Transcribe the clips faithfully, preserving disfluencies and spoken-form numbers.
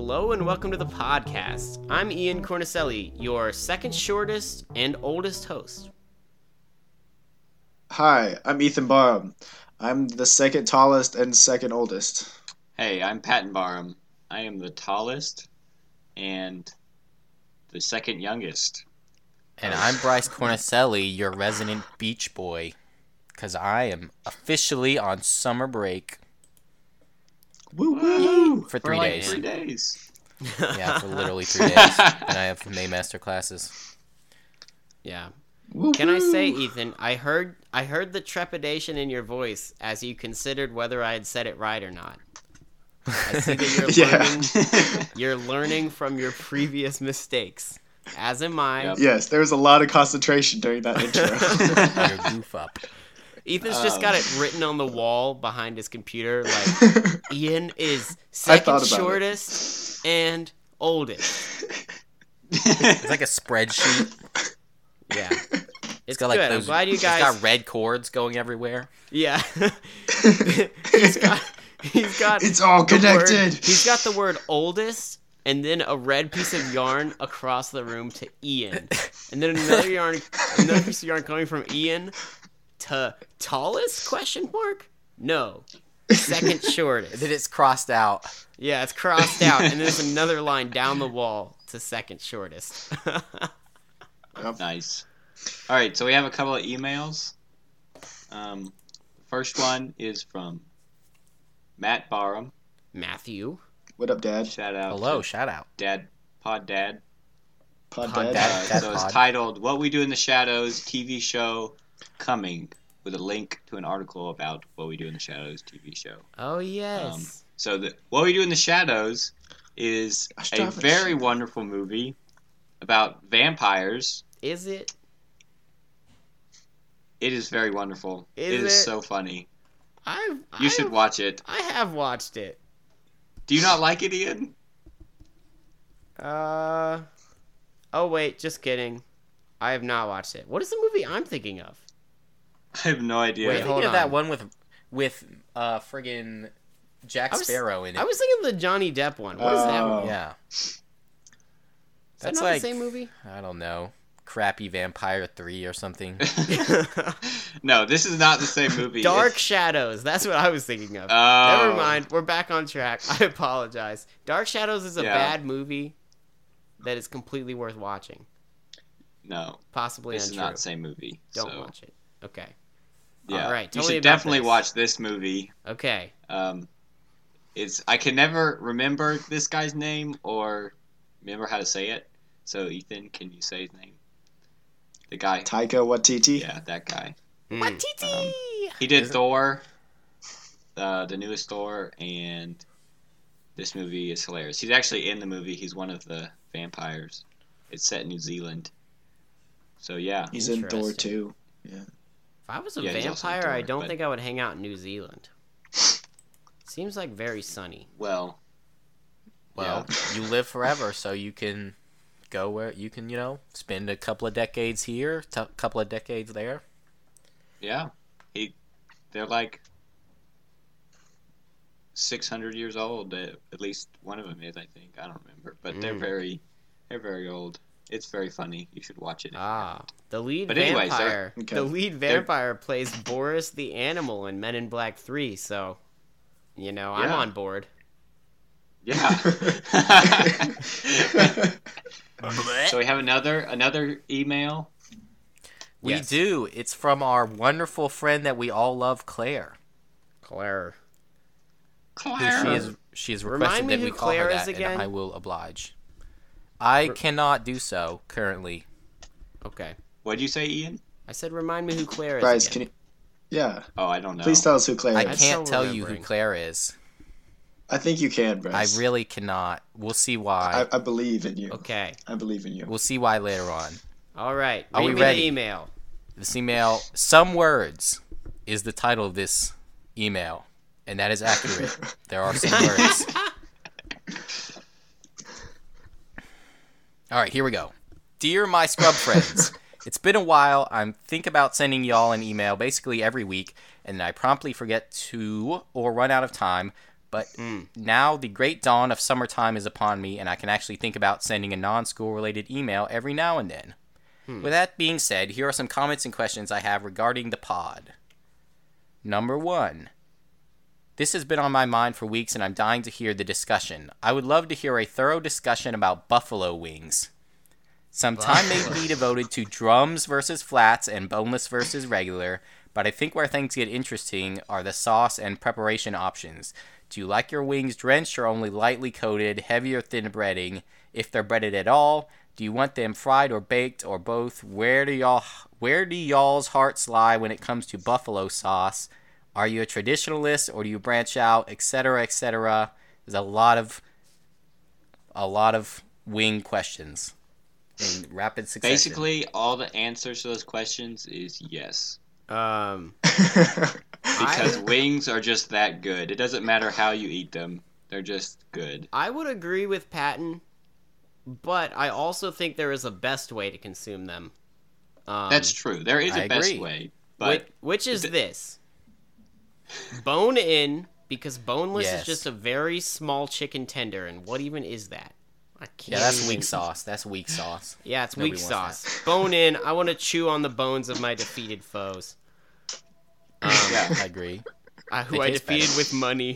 Hello and welcome to the podcast. I'm Ian Cornicelli, your second shortest and oldest host. Hi, I'm Ethan Barham. I'm the second tallest and second oldest. Hey, I'm Patton Barham. I am the tallest and the second youngest. And I'm Bryce Cornicelli, your resident beach boy, because I am officially on summer break. Woo woo! For three for like days. Three days. Yeah, for literally three days. And I have Maymaster classes. Yeah. Woo-hoo. Can I say, Ethan, I heard I heard the trepidation in your voice as you considered whether I had said it right or not. I see that you're Yeah. learning you're learning from your previous mistakes. As am I. Yep. Yes, there was a lot of concentration during that intro. Your goof up. Ethan's just Um. got it written on the wall behind his computer, like, Ian is second thought about it. shortest and oldest. It's like a spreadsheet. Yeah. It's It's got like good. those. I'm glad you It's guys... got red cords going everywhere. Yeah. he's got... He's got It's all the connected. Word, he's got the word oldest and then a red piece of yarn across the room to Ian. And then another yarn another piece of yarn coming from Ian to tallest question mark? No. Second shortest. And then it's crossed out. Yeah, it's crossed out and there's another line down the wall to second shortest. Nice. All right, so we have a couple of emails. Um, first one is from Matt Barham. Matthew. What up, Dad? Shout out Hello, to shout out. Dad, Pod Dad. Pod, Pod Dad. Dad. Uh, Dad so Pod. it's titled "What We Do in the Shadows" T V show coming, with a link to an article about What We Do in the Shadows T V show. Oh, yes. So the What We Do in the Shadows is I a still haven't very seen it. wonderful movie about vampires. Is it? It is very wonderful. Is it is it? so funny. I've, You I've, should watch it. I have watched it. Do you not like it, Ian? Uh, oh wait, just kidding. I have not watched it. What is the movie I'm thinking of? I have no idea. Wait, I'm hold thinking of that on. one with with uh friggin' Jack I was- Sparrow in it. I was thinking of the Johnny Depp one. What is that Oh. one? Yeah. Is that That's not like the same movie? I don't know. Crappy Vampire three or something. No, this is not the same movie. Dark It's- Shadows. That's what I was thinking of. Oh. Never mind. We're back on track. I apologize. Dark Shadows is a Yeah. bad movie that is completely worth watching. No, Possibly this is untrue. not the same movie. Don't so, watch it. Okay. Yeah, All right. Tell you me should about definitely this. watch this movie. Okay. Um, it's I can never remember this guy's name or remember how to say it. So Ethan, can you say his name? The guy. Taika Waititi. Yeah, that guy. Mm. Watiti! He did Is it- Thor, uh, the newest Thor, and this movie is hilarious. He's actually in the movie. He's one of the vampires. It's set in New Zealand. So yeah, He's in Thor Interesting. too. If I was a Yeah, he's also in vampire, I Thor, don't but- think I would hang out in New Zealand. Seems like very sunny. well, Well, you live forever, so you can go where you can, you know, spend a couple of decades here, a couple of decades there. yeah, he, they're like six hundred years old. uh, At least one of them is, I think. I don't remember, but they're Mm. very, they're very old. It's very funny. You should watch it. if you Ah, haven't. the lead But anyways, they're- vampire. Okay. The lead vampire plays Boris the Animal in Men in Black three, so you know I'm Yeah. on board. Yeah. So we have another another email. We Yes. do. It's from our wonderful friend that we all love, Claire. Claire. Who she Claire. is she has Remind requested me that who we call Claire her is that, again? and I will oblige. I cannot do so currently. Okay. What'd you say, Ian? I said remind me who Claire is. Bryce, again. can you? Yeah. Oh, I don't know. Please tell us who Claire I is. I'm can't still tell you who remembering. Claire is. I think you can, I Bryce. really cannot. We'll see why. I, I believe in you. Okay. I believe in you. We'll see why later on. All right. Are Read we me ready? the email. This email, Some Words, is the title of this email. And that is accurate. There are some words. All right, here we go. Dear my scrub friends, it's been a while. I'm think about sending y'all an email basically every week, and I promptly forget to or run out of time. But Mm. now the great dawn of summertime is upon me, and I can actually think about sending a non-school related email every now and then. Hmm. With that being said, here are some comments and questions I have regarding the pod. Number one. This has been on my mind for weeks, and I'm dying to hear the discussion. I would love to hear a thorough discussion about buffalo wings. Some time may be devoted to drums versus flats and boneless versus regular, but I think where things get interesting are the sauce and preparation options. Do you like your wings drenched or only lightly coated, heavy or thin breading? If they're breaded at all, do you want them fried or baked or both? Where do y'all where do y'all's hearts lie when it comes to buffalo sauce? Are you a traditionalist or do you branch out, et cetera, et cetera? There's a lot of a lot of wing questions in rapid succession. Basically, all the answers to those questions is yes. Um, Because I, wings are just that good. It doesn't matter how you eat them. They're just good. I would agree with Patton, but I also think there is a best way to consume them. Um, That's true. There is I a best agree. way. Which, But which is th- this. Bone in, because boneless Yes. is just a very small chicken tender, and what even is that? I can't Yeah, that's even- weak sauce. That's weak sauce. Yeah, it's Nobody weak wants sauce. Bone in, I want to chew on the bones of my defeated foes. Um, yeah. I agree. uh, who They I taste defeated better. with money.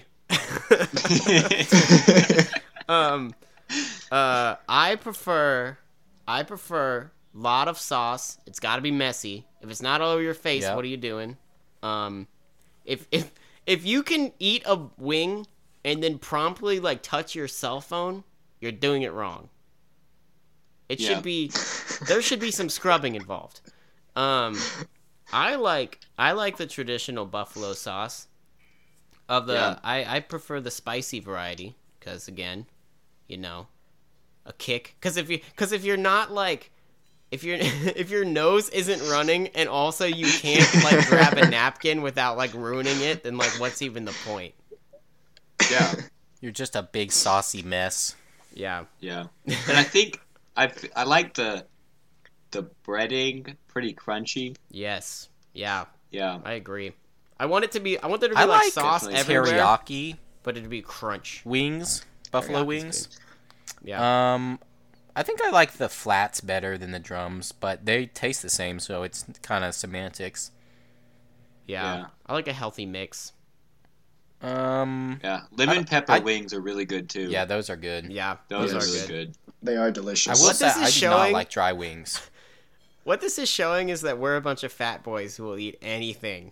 um, uh, I prefer, I prefer lot of sauce. It's got to be messy. If it's not all over your face, Yep. what are you doing? Um, if if if you can eat a wing and then promptly like touch your cell phone, you're doing it wrong. It Yeah. should be there should be some scrubbing involved. Um, I like I like the traditional buffalo sauce. Of the Yeah. I I prefer the spicy variety because again, you know, a kick. Because if you because if you're not like if your if your nose isn't running and also you can't like grab a napkin without like ruining it, then like what's even the point? Yeah. You're just a big saucy mess. Yeah. Yeah. And I think I, I like the the breading pretty crunchy. Yes. Yeah. Yeah. I agree. I want it to be. I want there to be I like like sauce definitely everywhere, Teriyaki but it to be crunch. wings, buffalo Teriyaki's wings. good. Yeah. Um, I think I like the flats better than the drums, but they taste the same, so it's kind of semantics. yeah. yeah. I like a healthy mix. Um, Yeah. Lemon I- pepper I- wings are really good too. yeah, those are good. Yeah. Those, Those, are are really good. good. They are I delicious. will What say this is I do showing- not like dry wings. What this is showing is that we're a bunch of fat boys who will eat anything.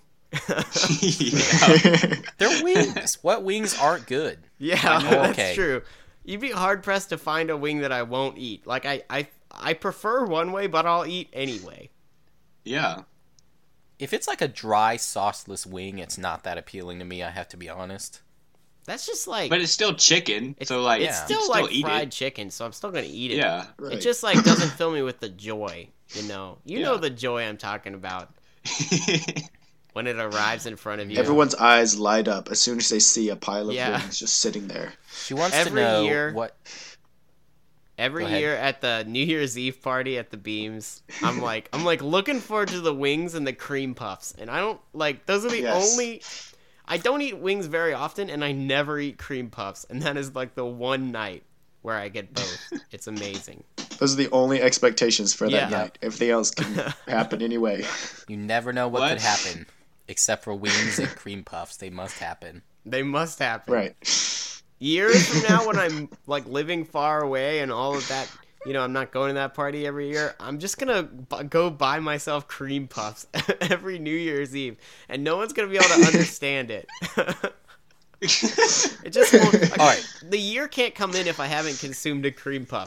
yeah. They're wings. What wings aren't good? Yeah, Oh, that's okay. true. You'd be hard pressed to find a wing that I won't eat. Like I, I, I prefer one way, but I'll eat anyway. Yeah. If it's like a dry sauceless wing, it's not that appealing to me. I have to be honest. That's just like But it's still chicken, it's, so like it's Yeah. still you like still eat fried it. chicken, so I'm still gonna eat it. Yeah. Right. It just like doesn't fill me with the joy, you know. You know Yeah. the joy I'm talking about when it arrives in front of you. Everyone's eyes light up as soon as they see a pile of Yeah. wings just sitting there. She wants Every to know year- what. Every Go ahead. year at the New Year's Eve party at the Beams, I'm like I'm like looking forward to the wings and the cream puffs. And I don't like those are the Yes. only I don't eat wings very often and I never eat cream puffs. And that is like the one night where I get both. It's amazing. Those are the only expectations for that Yeah. night. Everything else can happen anyway. You never know what, What? could happen, except for wings and cream puffs. They must happen. They must happen. Right. Years from now when I'm like living far away and all of that, you know, I'm not going to that party every year. I'm just gonna b- go buy myself cream puffs every New Year's Eve, and no one's gonna be able to understand it. It just won't. Like, All right. The year can't come in if I haven't consumed a cream puff.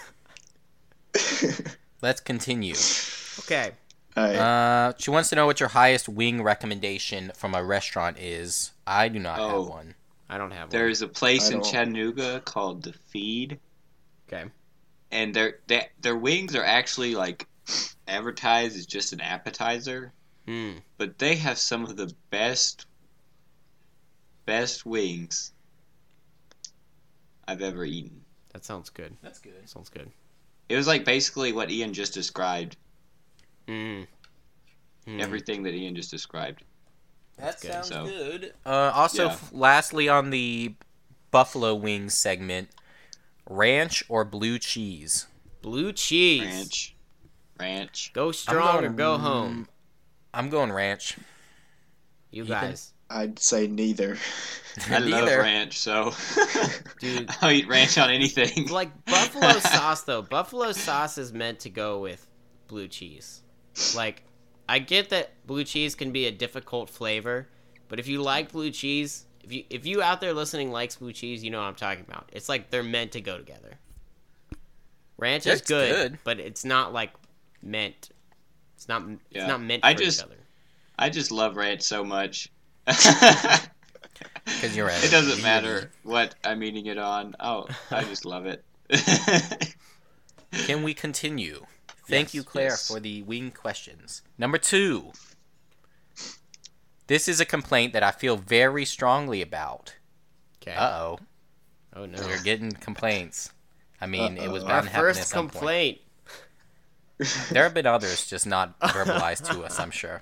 Let's continue. Okay. Alright. Uh, she wants to know what your highest wing recommendation from a restaurant is. I do not Oh. have one. I don't have one. There's a place I in don't- Chattanooga called The Feed, Okay. and their their their wings are actually like advertised as just an appetizer, Hmm. but they have some of the best best wings I've ever eaten. That sounds good. That's good. That sounds good. It was like basically what Ian just described. Mm. Mm. Everything that Ian just described. That good. sounds So- good. Uh, also, Yeah. f- lastly, on the buffalo wings segment, ranch or blue cheese? Blue cheese. Ranch. Ranch. Go strong going- or go home. I'm going ranch. You Ethan? guys. I'd say neither. I love Neither. ranch, so Dude. I'll eat ranch on anything. Like buffalo sauce though. Buffalo sauce is meant to go with blue cheese. Like I get that blue cheese can be a difficult flavor, but if you like blue cheese, if you if you out there listening likes blue cheese, you know what I'm talking about. It's like they're meant to go together. Ranch is It's good, good. but it's not like meant. It's not it's Yeah. not meant for I just- each other. I just love ranch so much. Because you're right. It doesn't matter what I'm eating it on. Oh, I just love it. Can we continue? Thank Yes, you, Claire, yes. for the wing questions. Number two. This is a complaint that I feel very strongly about. Okay. Uh-oh. Oh no. We're getting complaints. I mean, it was Uh-oh. bound Our to happen at first some point. complaint. There have been others, just not verbalized to us, I'm sure.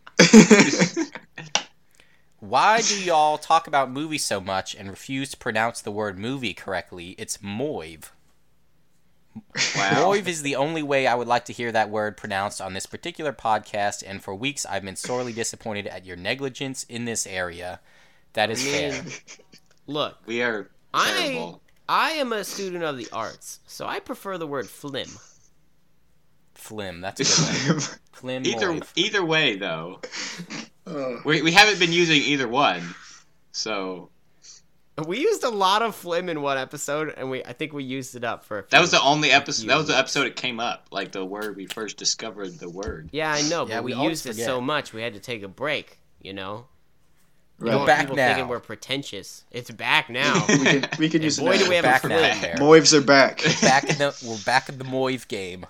Why do y'all talk about movies so much and refuse to pronounce the word movie correctly? It's moive. Wow. Moive is the only way I would like to hear that word pronounced on this particular podcast, and for weeks I've been sorely disappointed at your negligence in this area. That is I mean, fair. Look, We are I terrible. I am a student of the arts, so I prefer the word flim. Flim, that's a good one. Flim Either moive. either way, though, Uh, we we haven't been using either one. So We used a lot of flim in one episode, and we I think we used it up for a few. that was the only episode. That was the weeks. episode it came up, like the word we first discovered the word. Yeah, I know, but Yeah, we, we always used it forget. so much we had to take a break. You know, You right. don't want back people now. thinking we're pretentious. It's back now. we can we can And use boy, it do now. we have Back a now, flim. Claire. Moives are back. Back in the we're back in the moive game.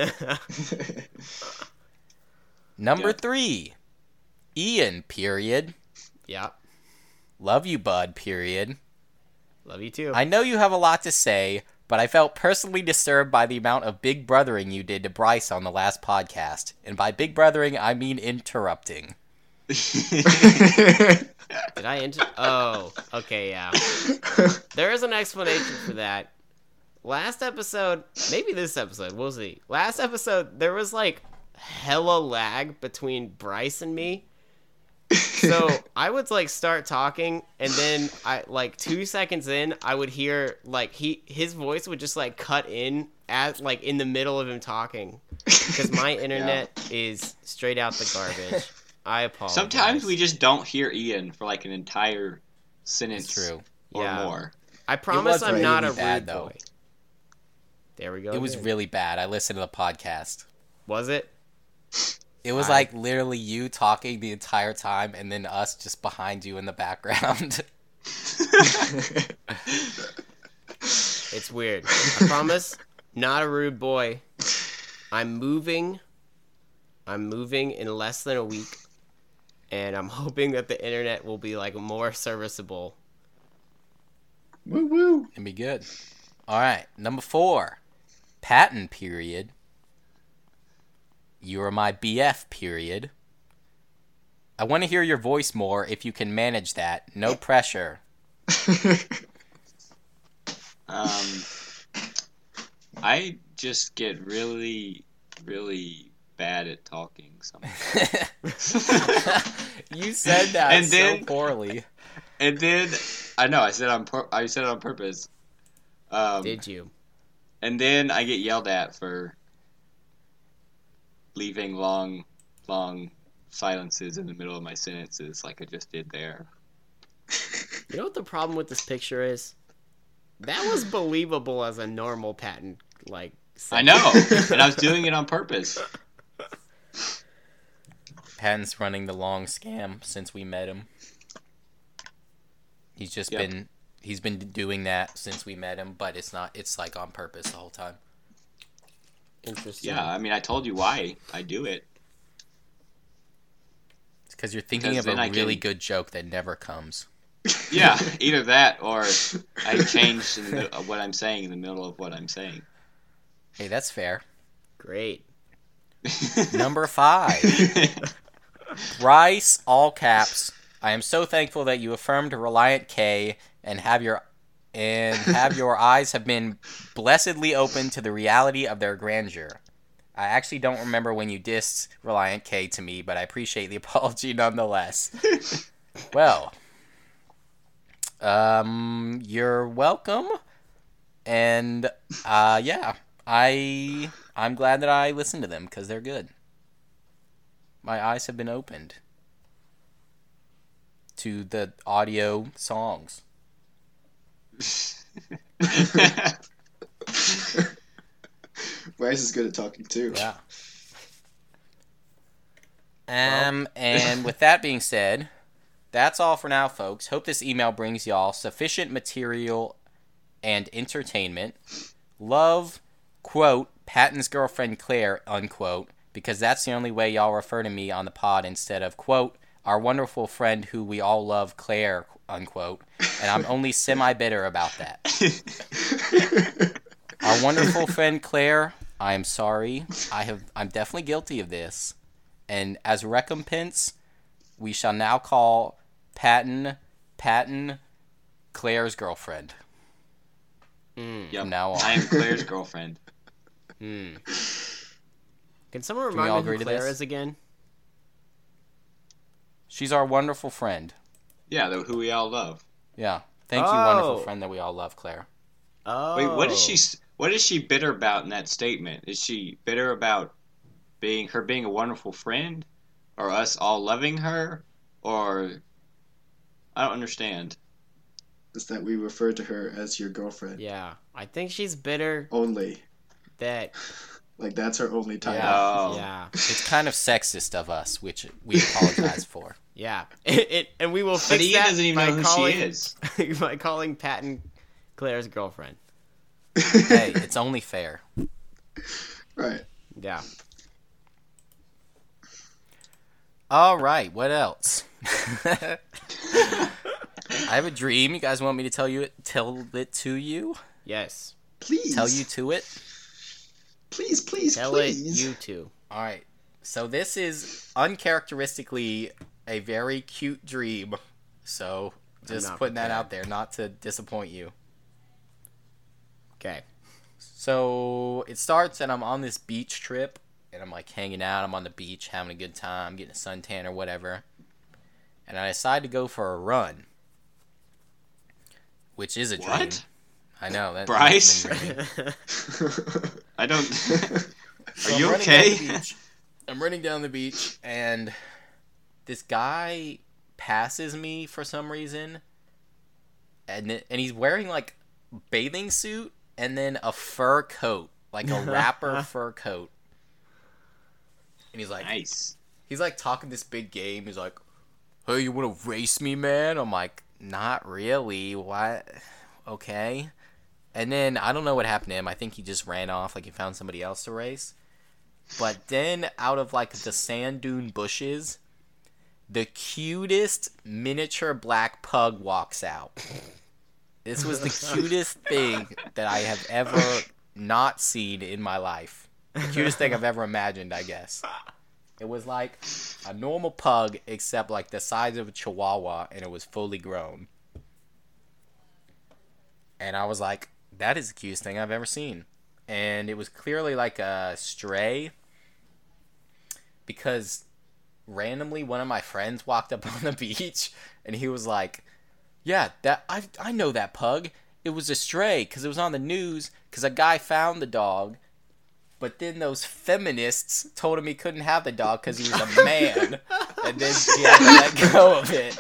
Number Yeah. three. Ian, period. Yeah, Love you, bud, period. love you too. I know you have a lot to say, but I felt personally disturbed by the amount of big brothering you did to Bryce on the last podcast. And by big brothering, I mean interrupting. Did I enter? Oh, okay, yeah. There is an explanation for that. Last episode, maybe this episode, we'll see. Last episode, there was like hella lag between Bryce and me. So I would like start talking, and then I like two seconds in, I would hear like he his voice would just like cut in at like in the middle of him talking because my internet is straight out the garbage. I apologize. Sometimes we just don't hear Ian for like an entire sentence It's true. or Yeah. more. I promise was I'm not a really bad, rude though. boy. There we go. It was again. really bad. I listened to the podcast. Was it? It was I- like literally you talking the entire time and then us just behind you in the background. It's weird. I promise, not a rude boy. I'm moving. I'm moving in less than a week, and I'm hoping that the internet will be like more serviceable. Woo woo. It'd be good. All right, number four. Patton, period. You are my B F, period. I want to hear your voice more if you can manage that. No pressure. Um, I just get really, really bad at talking sometimes. You said that And so then- poorly. And then I know I said on pur- I said it on purpose. Um, Did you? and then I get yelled at for leaving long, long silences in the middle of my sentences, like I just did there. You know what the problem with this picture is? That was believable as a normal patent, like. I know, and I was doing it on purpose. Patton's running the long scam since we met him. He's just Yep. been he's been doing that since we met him, but it's not it's like on purpose the whole time. Interesting. Yeah, I mean, I told you why I do it. It's because you're thinking Because of a then I really can- good joke that never comes. Yeah, either that or I changed in the middle of what I'm saying in the middle of what I'm saying. Hey, that's fair. Great. Number five. Bryce, all caps. I am so thankful that you affirmed Reliant K and have your and have your eyes have been blessedly open to the reality of their grandeur. I actually don't remember when you dissed Reliant K to me, but I appreciate the apology nonetheless. Well, um, you're welcome, and uh, yeah, I I'm glad that I listened to them because they're good. My eyes have been opened to the audio songs. Bryce is good at talking too. Yeah. Um, and with that being said, that's all for now, folks. Hope this email brings y'all sufficient material and entertainment. Love, quote, Patton's girlfriend Claire, unquote, because that's the only way y'all refer to me on the pod instead of, quote, our wonderful friend who we all love, Claire, unquote. And I'm only semi-bitter about that. Our wonderful friend Claire, I am sorry. I have, I'm definitely guilty of this. And as recompense, we shall now call Patton, Patton, Claire's girlfriend. Mm. Yep. From now on. I am Claire's girlfriend. Hmm. Can someone Can we all remind me agree who to Claire this? is again? She's our wonderful friend. Yeah, the, who we all love. Yeah. Thank you, Oh. wonderful friend that we all love, Claire. Oh. Wait, what is she? s- What is she bitter about in that statement? Is she bitter about being her being a wonderful friend, or us all loving her, or I don't understand. Is that we refer to her as your girlfriend Yeah, I think she's bitter only. that. Like that's her only title. Yeah. Oh, Yeah, It's kind of sexist of us, which we apologize for. yeah. It, it and we will but fix Ian that doesn't even by know who calling she is. by calling Patton Claire's girlfriend. Hey, it's only fair. Right. Yeah. All right, what else? I have a dream. You guys want me to tell you it, tell it to you? Yes. Please. Tell you to it? Please, please, Tell please. it you too. All right. So this is uncharacteristically a very cute dream. So just not putting that prepared. out there, not to disappoint you. Okay. So it starts and I'm on this beach trip and I'm like hanging out. I'm on the beach having a good time, getting a suntan or whatever. And I decide to go for a run, which is a dream. What? I know that. Bryce? that's been dreaming. I don't. So Are I'm you running down okay? the beach. I'm running down the beach, and this guy passes me for some reason, and it- and he's wearing like bathing suit and then a fur coat, like a rapper fur coat. And he's like, Nice. he's like talking this big game. He's like, "Hey, you want to race me, man?" I'm like, "Not really. What? Okay." And then I don't know what happened to him. I think he just ran off, like he found somebody else to race. But then out of like the sand dune bushes, the cutest miniature black pug walks out. This was the cutest thing that I have ever not seen in my life. The cutest thing I've ever imagined, I guess. It was like a normal pug, except like the size of a chihuahua, and it was fully grown. And I was like, that is the cutest thing I've ever seen. And it was clearly like a stray, because randomly one of my friends walked up on the beach and he was like, yeah, that I I know that pug. It was a stray because it was on the news because a guy found the dog, but then those feminists told him he couldn't have the dog because he was a man, and then he had to let go of it.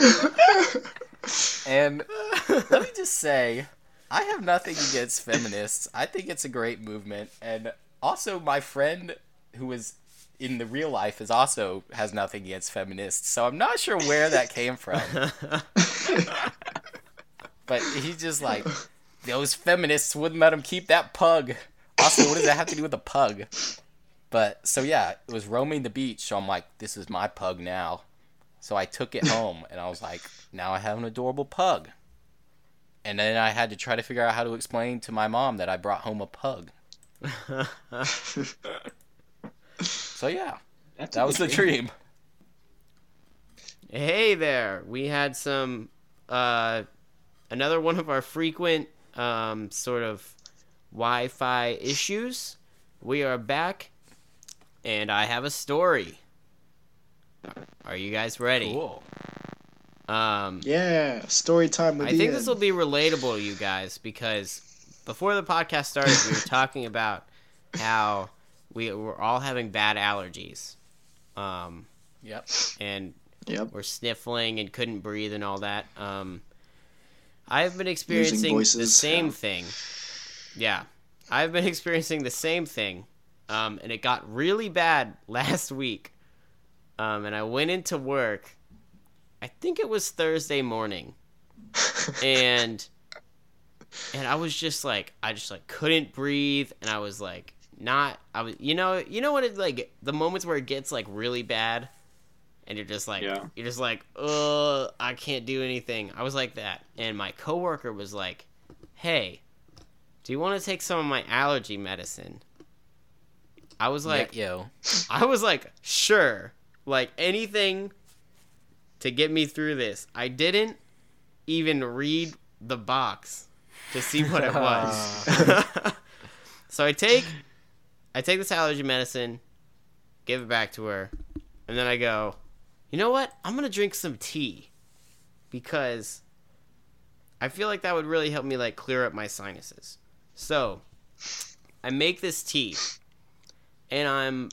And let me just say, I have nothing against feminists. I think it's a great movement, and also my friend who was in the real life is also has nothing against feminists. So I'm not sure where that came from. But he's just like, those feminists wouldn't let him keep that pug. Also, what does that have to do with a pug? But so yeah, it was roaming the beach. So I'm like, this is my pug now. So I took it home, and I was like, now I have an adorable pug. And then I had to try to figure out how to explain to my mom that I brought home a pug. So yeah, That's that a was the good dream. Hey there. We had some uh another one of our frequent um sort of Wi-Fi issues. We are back and I have a story. Are you guys ready? Cool. Um Yeah, story time with I think Ian. this will be relatable to you guys because before the podcast started, we were talking about how we were all having bad allergies. Um, Yep. and Yep. we're sniffling and couldn't breathe and all that. Um, I've been experiencing the voices, same yeah. thing. Yeah. I've been experiencing the same thing. Um, and it got really bad last week. Um, and I went into work. I think it was Thursday morning. and and I was just like I just like couldn't breathe and I was like not I was you know you know what it like the moments where it gets like really bad and you're just like Yeah. you're just like uh I can't do anything. I was like that and my coworker was like, "Hey, do you want to take some of my allergy medicine?" I was like yeah, yo. I was like, "Sure." Like anything to get me through this. I didn't even read the box to see what it was. So I take I take this allergy medicine, give it back to her, and then I go, "You know what? I'm going to drink some tea because I feel like that would really help me like clear up my sinuses." So, I make this tea and I'm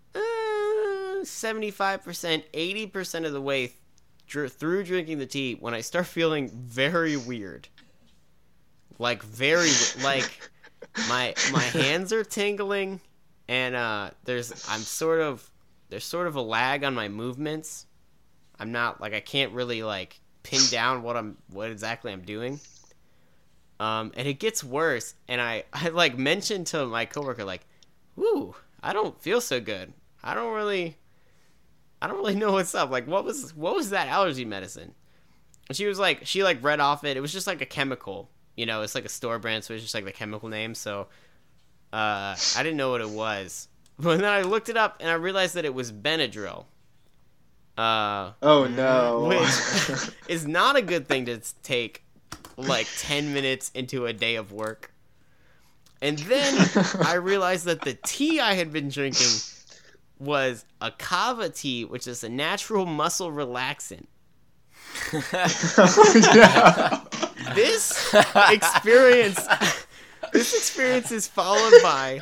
uh, seventy-five percent, eighty percent of the way dr- through drinking the tea when I start feeling very weird. Like very like my my hands are tingling and uh there's I'm sort of there's sort of a lag on my movements. I'm not like I can't really like pin down what I'm what exactly I'm doing. Um and it gets worse and I I like mentioned to my coworker like, "Ooh, I don't feel so good. I don't really I don't really know what's up. Like what was what was that allergy medicine?" And she was like she like read off it. It was just like a chemical. You know, it's like a store brand, so it's just like the chemical name. So uh, I didn't know what it was. But then I looked it up, and I realized that it was Benadryl. Uh, Oh no. which is not a good thing to take, like, ten minutes into a day of work. And then I realized that the tea I had been drinking was a kava tea, which is a natural muscle relaxant. Yeah. This experience this experience is followed by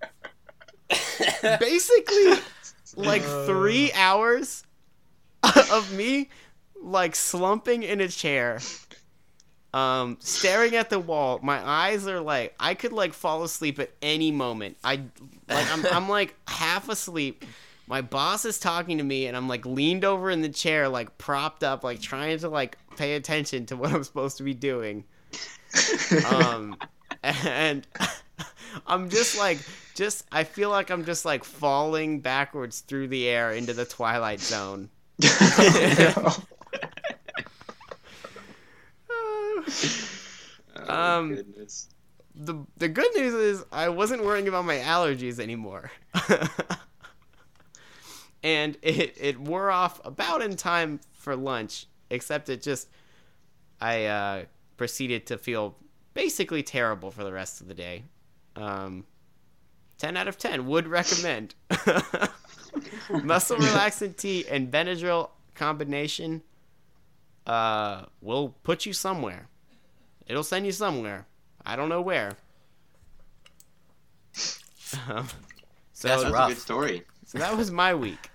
basically like three hours of me like slumping in a chair, um staring at the wall. My eyes are like I could like fall asleep at any moment. I like I'm I'm like half asleep. My boss is talking to me and I'm like leaned over in the chair, like propped up, like trying to like pay attention to what I'm supposed to be doing. Um, and I'm just like, just, I feel like I'm just like falling backwards through the air into the Twilight Zone. Oh, Um, goodness. The, the good news is I wasn't worrying about my allergies anymore. And it, it wore off about in time for lunch, except it just, I uh, proceeded to feel basically terrible for the rest of the day. Um, ten out of ten, would recommend. Muscle relaxant tea and Benadryl combination uh, will put you somewhere. It'll send you somewhere. I don't know where. Um, so That's That's rough. a good story. So that was my week.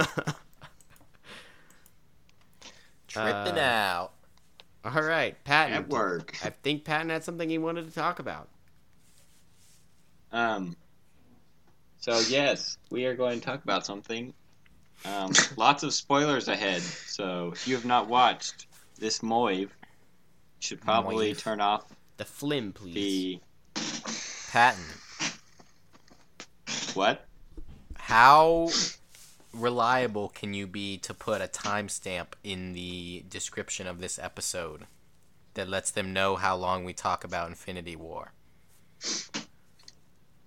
Tripping Uh, out. All right, Patton. At work. I think Patton had something he wanted to talk about. Um. So yes, we are going to talk about something. Um, lots of spoilers ahead. So if you have not watched this Moive, you should probably Moive. turn off The Flim, please. the Patton, what? how reliable can you be to put a timestamp in the description of this episode that lets them know how long we talk about Infinity War?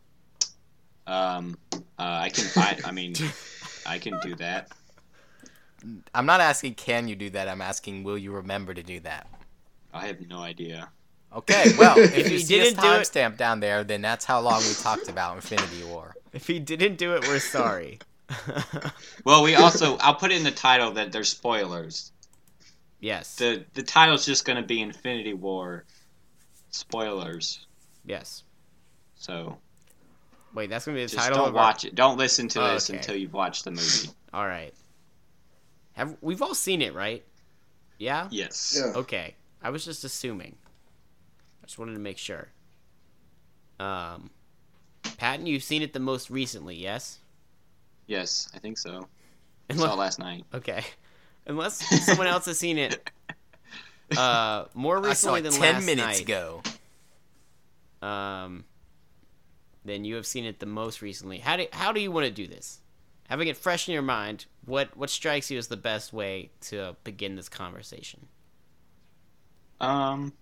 Um. Uh, I can. I, I mean, I can do that. I'm not asking can you do that. I'm asking will you remember to do that. I have no idea. Okay, well, if If you he see a didn't do it- timestamp down there, then that's how long we talked about Infinity War. If he didn't do it, we're sorry. Well, we also I'll put in the title that there's spoilers. Yes. The the title's just gonna be Infinity War spoilers. Yes. So Wait, that's gonna be the just title don't of our... watch it. Don't listen to Oh, this okay. until you've watched the movie. All right. Have we've all seen it, right? Yeah. Yes. Yeah. Okay. I was just assuming. I just wanted to make sure. Um, Patton, you've seen it the most recently, yes? Yes, I think so. I Unless- saw it last night. Okay. Unless someone else has seen it uh, more I saw recently it than ten last minutes night, ago. um, then you have seen it the most recently. How do how do you want to do this? Having it fresh in your mind, what what strikes you as the best way to begin this conversation? Um,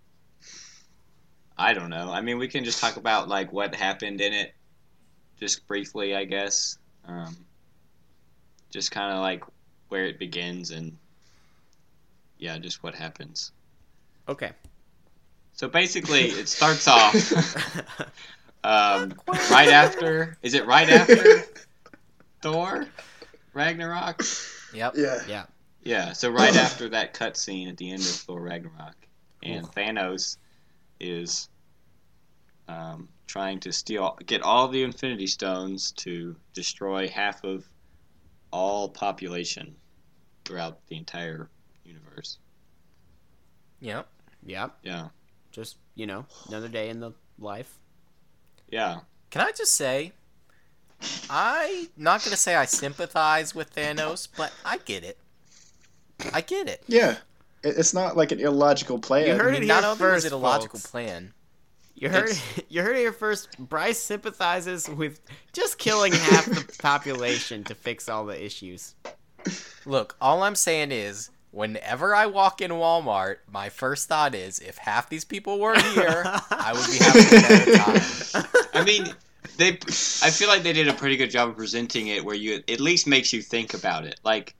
I don't know. I mean, we can just talk about like what happened in it, just briefly, I guess. Um, just kind of like where it begins and yeah, just what happens. Okay. So basically, it starts off um, right after. Is it right after Thor Ragnarok? Yep. Yeah. Yeah. Yeah, so right after that cutscene at the end of Thor Ragnarok, and Thanos is um, trying to steal, get all the Infinity Stones to destroy half of all population throughout the entire universe. Yep. Yeah. Yeah, Just, you know, another day in the life. yeah. Can I just say, I'm not gonna say I sympathize with Thanos, but I get it. I get it. Yeah. It- It's not like an illogical plan. You heard I it mean, here not only was first, it a logical folks. plan. You heard It's- you heard it here first. Bryce sympathizes with just killing half the population to fix all the issues. Look, all I'm saying is, whenever I walk in Walmart, my first thought is, if half these people were here, I would be having a better time. I mean, they. I feel like they did a pretty good job of presenting it, where you at least makes you think about it. Like,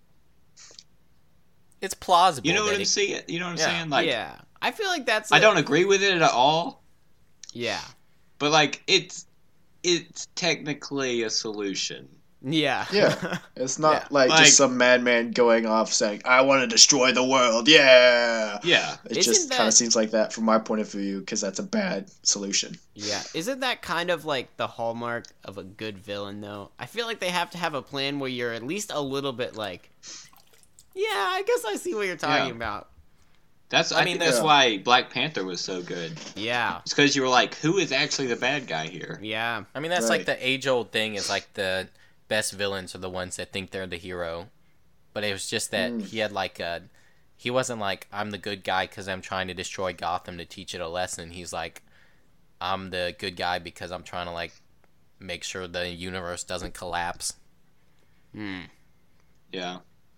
It's plausible. you know what that I'm it- saying? You know what I'm Yeah. saying? Like, yeah, I feel like that's. I a- don't agree with it at all. Yeah, But like it's it's technically a solution. yeah, Yeah. It's not Yeah. like, Like- just some madman going off saying, I want to destroy the world. Yeah. Yeah. It Isn't just that- kind of seems like that from my point of view because that's a bad solution. yeah. Isn't that kind of like the hallmark of a good villain, though? I feel like they have to have a plan where you're at least a little bit like, yeah, I guess I see what you're talking Yeah. about. That's I I, mean, think that's yeah. why Black Panther was so good. Yeah, It's because you were like, who is actually the bad guy here? yeah, I mean, that's like Right. the age-old thing. Is like the best villains are the ones that think they're the hero. But it was just that Mm. he had like a, he wasn't like I'm the good guy because I'm trying to destroy Gotham to teach it a lesson. He's like, I'm the good guy because I'm trying to like make sure the universe doesn't collapse. hmm, Yeah.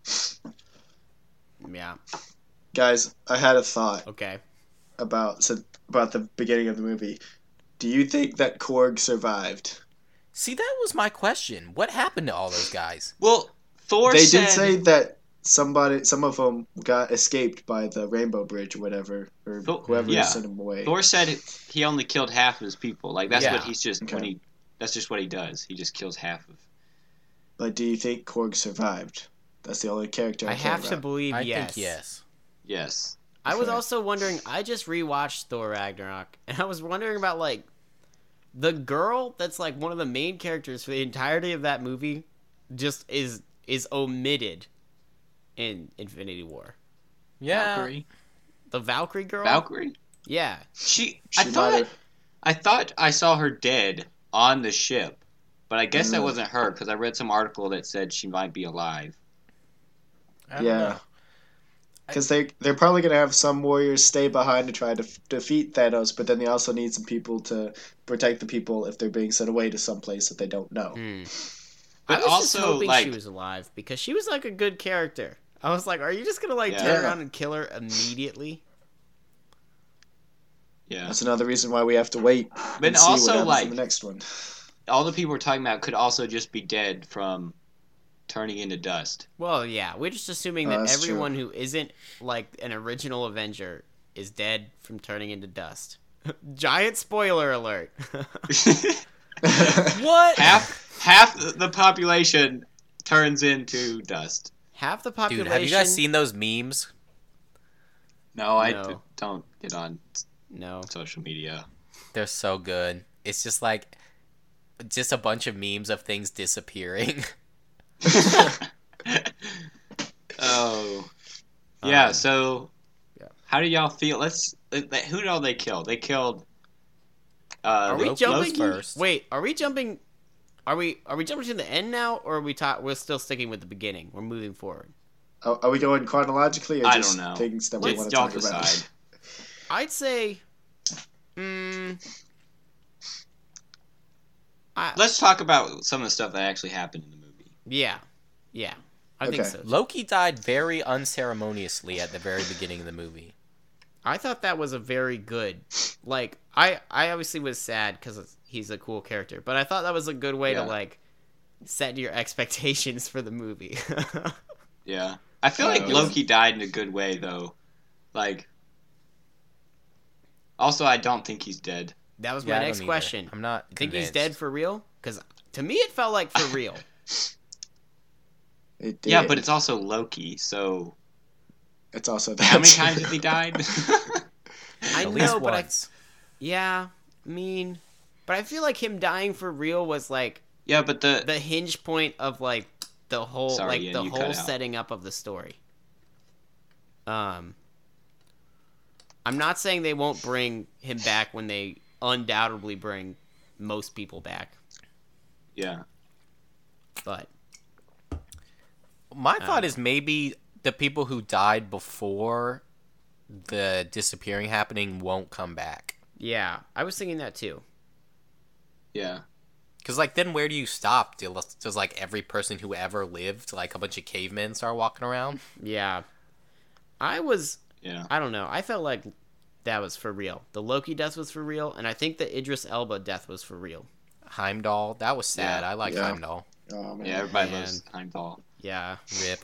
yeah. Guys, I had a thought Okay. about so, about the beginning of the movie. Do you think that Korg survived? See, that was my question. What happened to all those guys? Well, Thor They said did say that somebody, some of them got escaped by the Rainbow Bridge or whatever, or Thor- whoever yeah. sent them away. Thor said he only killed half of his people. Like that's Yeah. what he's just when Okay. he that's just what he does. He just kills half of. But do you think Korg survived? That's the only character I, I care have to about. believe I yes. think yes. Yes. I was Okay. also wondering. I just rewatched Thor Ragnarok, and I was wondering about like the girl that's like one of the main characters for the entirety of that movie. Just is is omitted in Infinity War. Yeah. Valkyrie. The Valkyrie girl. Valkyrie. Yeah. She. She I thought. might have- I thought I saw her dead on the ship, but I guess that Mm. wasn't her because I read some article that said she might be alive. I don't Yeah. know. Because they they're probably gonna have some warriors stay behind to try to f- defeat Thanos, but then they also need some people to protect the people if they're being sent away to some place that they don't know. Hmm. But I was also, just hoping like, she was alive because she was like a good character. I was like, are you just gonna like Yeah. turn around and kill her immediately? yeah. That's another reason why we have to wait But and see also, what happens like, in the next one. all the people we're talking about could also just be dead from turning into dust. Well, yeah, we're just assuming Oh, that that's true. everyone who isn't like an original Avenger is dead from turning into dust. Giant spoiler alert. What? half half the population turns into dust. Half the population. Dude, have you guys seen those memes? No, I No. d- don't get on No. social media. They're so good. It's just like just a bunch of memes of things disappearing. Oh, yeah. Um, So, yeah. how do y'all feel? Let's. Who did all they kill? They killed. Uh, Are we Loki jumping first. Wait, are we jumping? Are we are we jumping to the end now, or are we ta- We're still sticking with the beginning. We're moving forward. Are, are we going chronologically or I just don't know. things that we Let's want to y'all talk about? decide. I'd say. Mm, I, Let's talk about some of the stuff that actually happened in the movie. yeah, yeah, I think Okay. so. Loki died very unceremoniously at the very beginning of the movie. I thought that was a very good, like I I obviously was sad because he's a cool character, but I thought that was a good way Yeah. to like set your expectations for the movie. Yeah, I feel Uh, like it was- Loki died in a good way though. Like, also, I don't think he's dead. That was Yeah, my I don't next either. question. I'm not Think he's convinced. dead for real? Because to me, it felt like for real. It did. Yeah, but it's also Loki. So, it's also that. how many times has he died? I At know, least but I, once. yeah, I mean, but I feel like him dying for real was like yeah, but the the hinge point of like the whole Sorry, like Ian, the you whole cut out. setting up of the story. Um, I'm not saying they won't bring him back when they undoubtedly bring most people back, yeah, but My Uh, thought is maybe the people who died before the disappearing happening won't come back. yeah, I was thinking that too. yeah. Because, like, then where do you stop? Do- Does, like, every person who ever lived, like, a bunch of cavemen start walking around? Yeah, I was. Yeah. I don't know. I felt like that was for real. The Loki death was for real, and I think the Idris Elba death was for real. Heimdall, that was sad. Yeah. I like Yeah. Heimdall. Oh, man. Yeah, everybody Man. loves Heimdall. Yeah, Rip.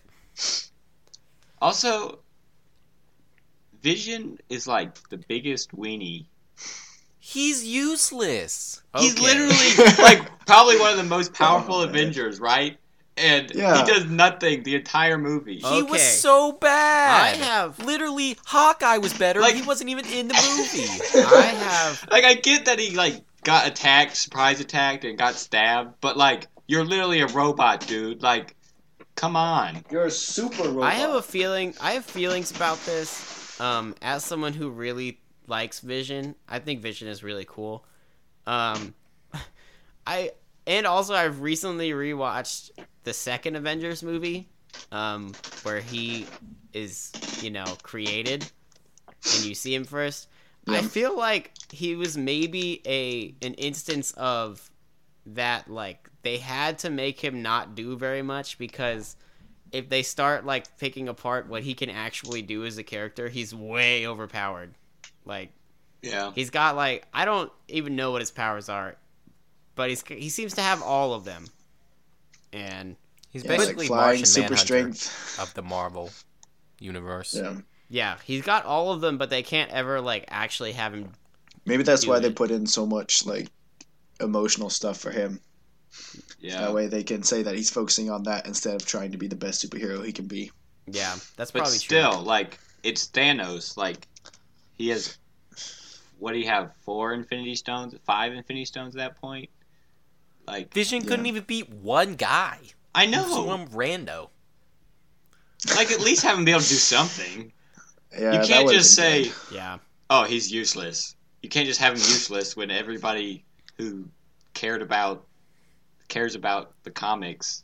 Also, Vision is like the biggest weenie. He's useless. He's Okay. literally like probably one of the most powerful Oh, man. Avengers, right? And Yeah. he does nothing the entire movie. He was Okay. so bad. I have- literally Hawkeye was better. Like- he wasn't even in the movie. I have. Like I get that he like got attacked, surprise attacked, and got stabbed, but like you're literally a robot, dude. Like, come on. You're a super robot. I have a feeling. I have feelings about this. Um, as someone who really likes Vision, I think Vision is really cool. Um, I and also I've recently rewatched the second Avengers movie, um, where he is, you know, created, and you see him first. I Yeah. feel like he was maybe a an instance of that, like they had to make him not do very much, because if they start like picking apart what he can actually do as a character, he's way overpowered. Like Yeah. he's got like I don't even know what his powers are, but he's he seems to have all of them. And He's Yeah, basically like flying, Martian super Manhunter strength. of the Marvel universe. Yeah. yeah, he's got all of them, but they can't ever like actually have him. Maybe that's Do why they it. put in so much like emotional stuff for him. Yeah. That way they can say that he's focusing on that instead of trying to be the best superhero he can be. Yeah, that's But probably still, true. like, it's Thanos. Like, he has. What do you have? Four Infinity Stones? Five Infinity Stones at that point? Like, Vision couldn't Yeah. even beat one guy. I He was know. Some rando. Like, at least have him be able to do something. Yeah, You that can't would've just been say, good. Yeah, oh, he's useless. You can't just have him useless when everybody who cared about cares about the comics.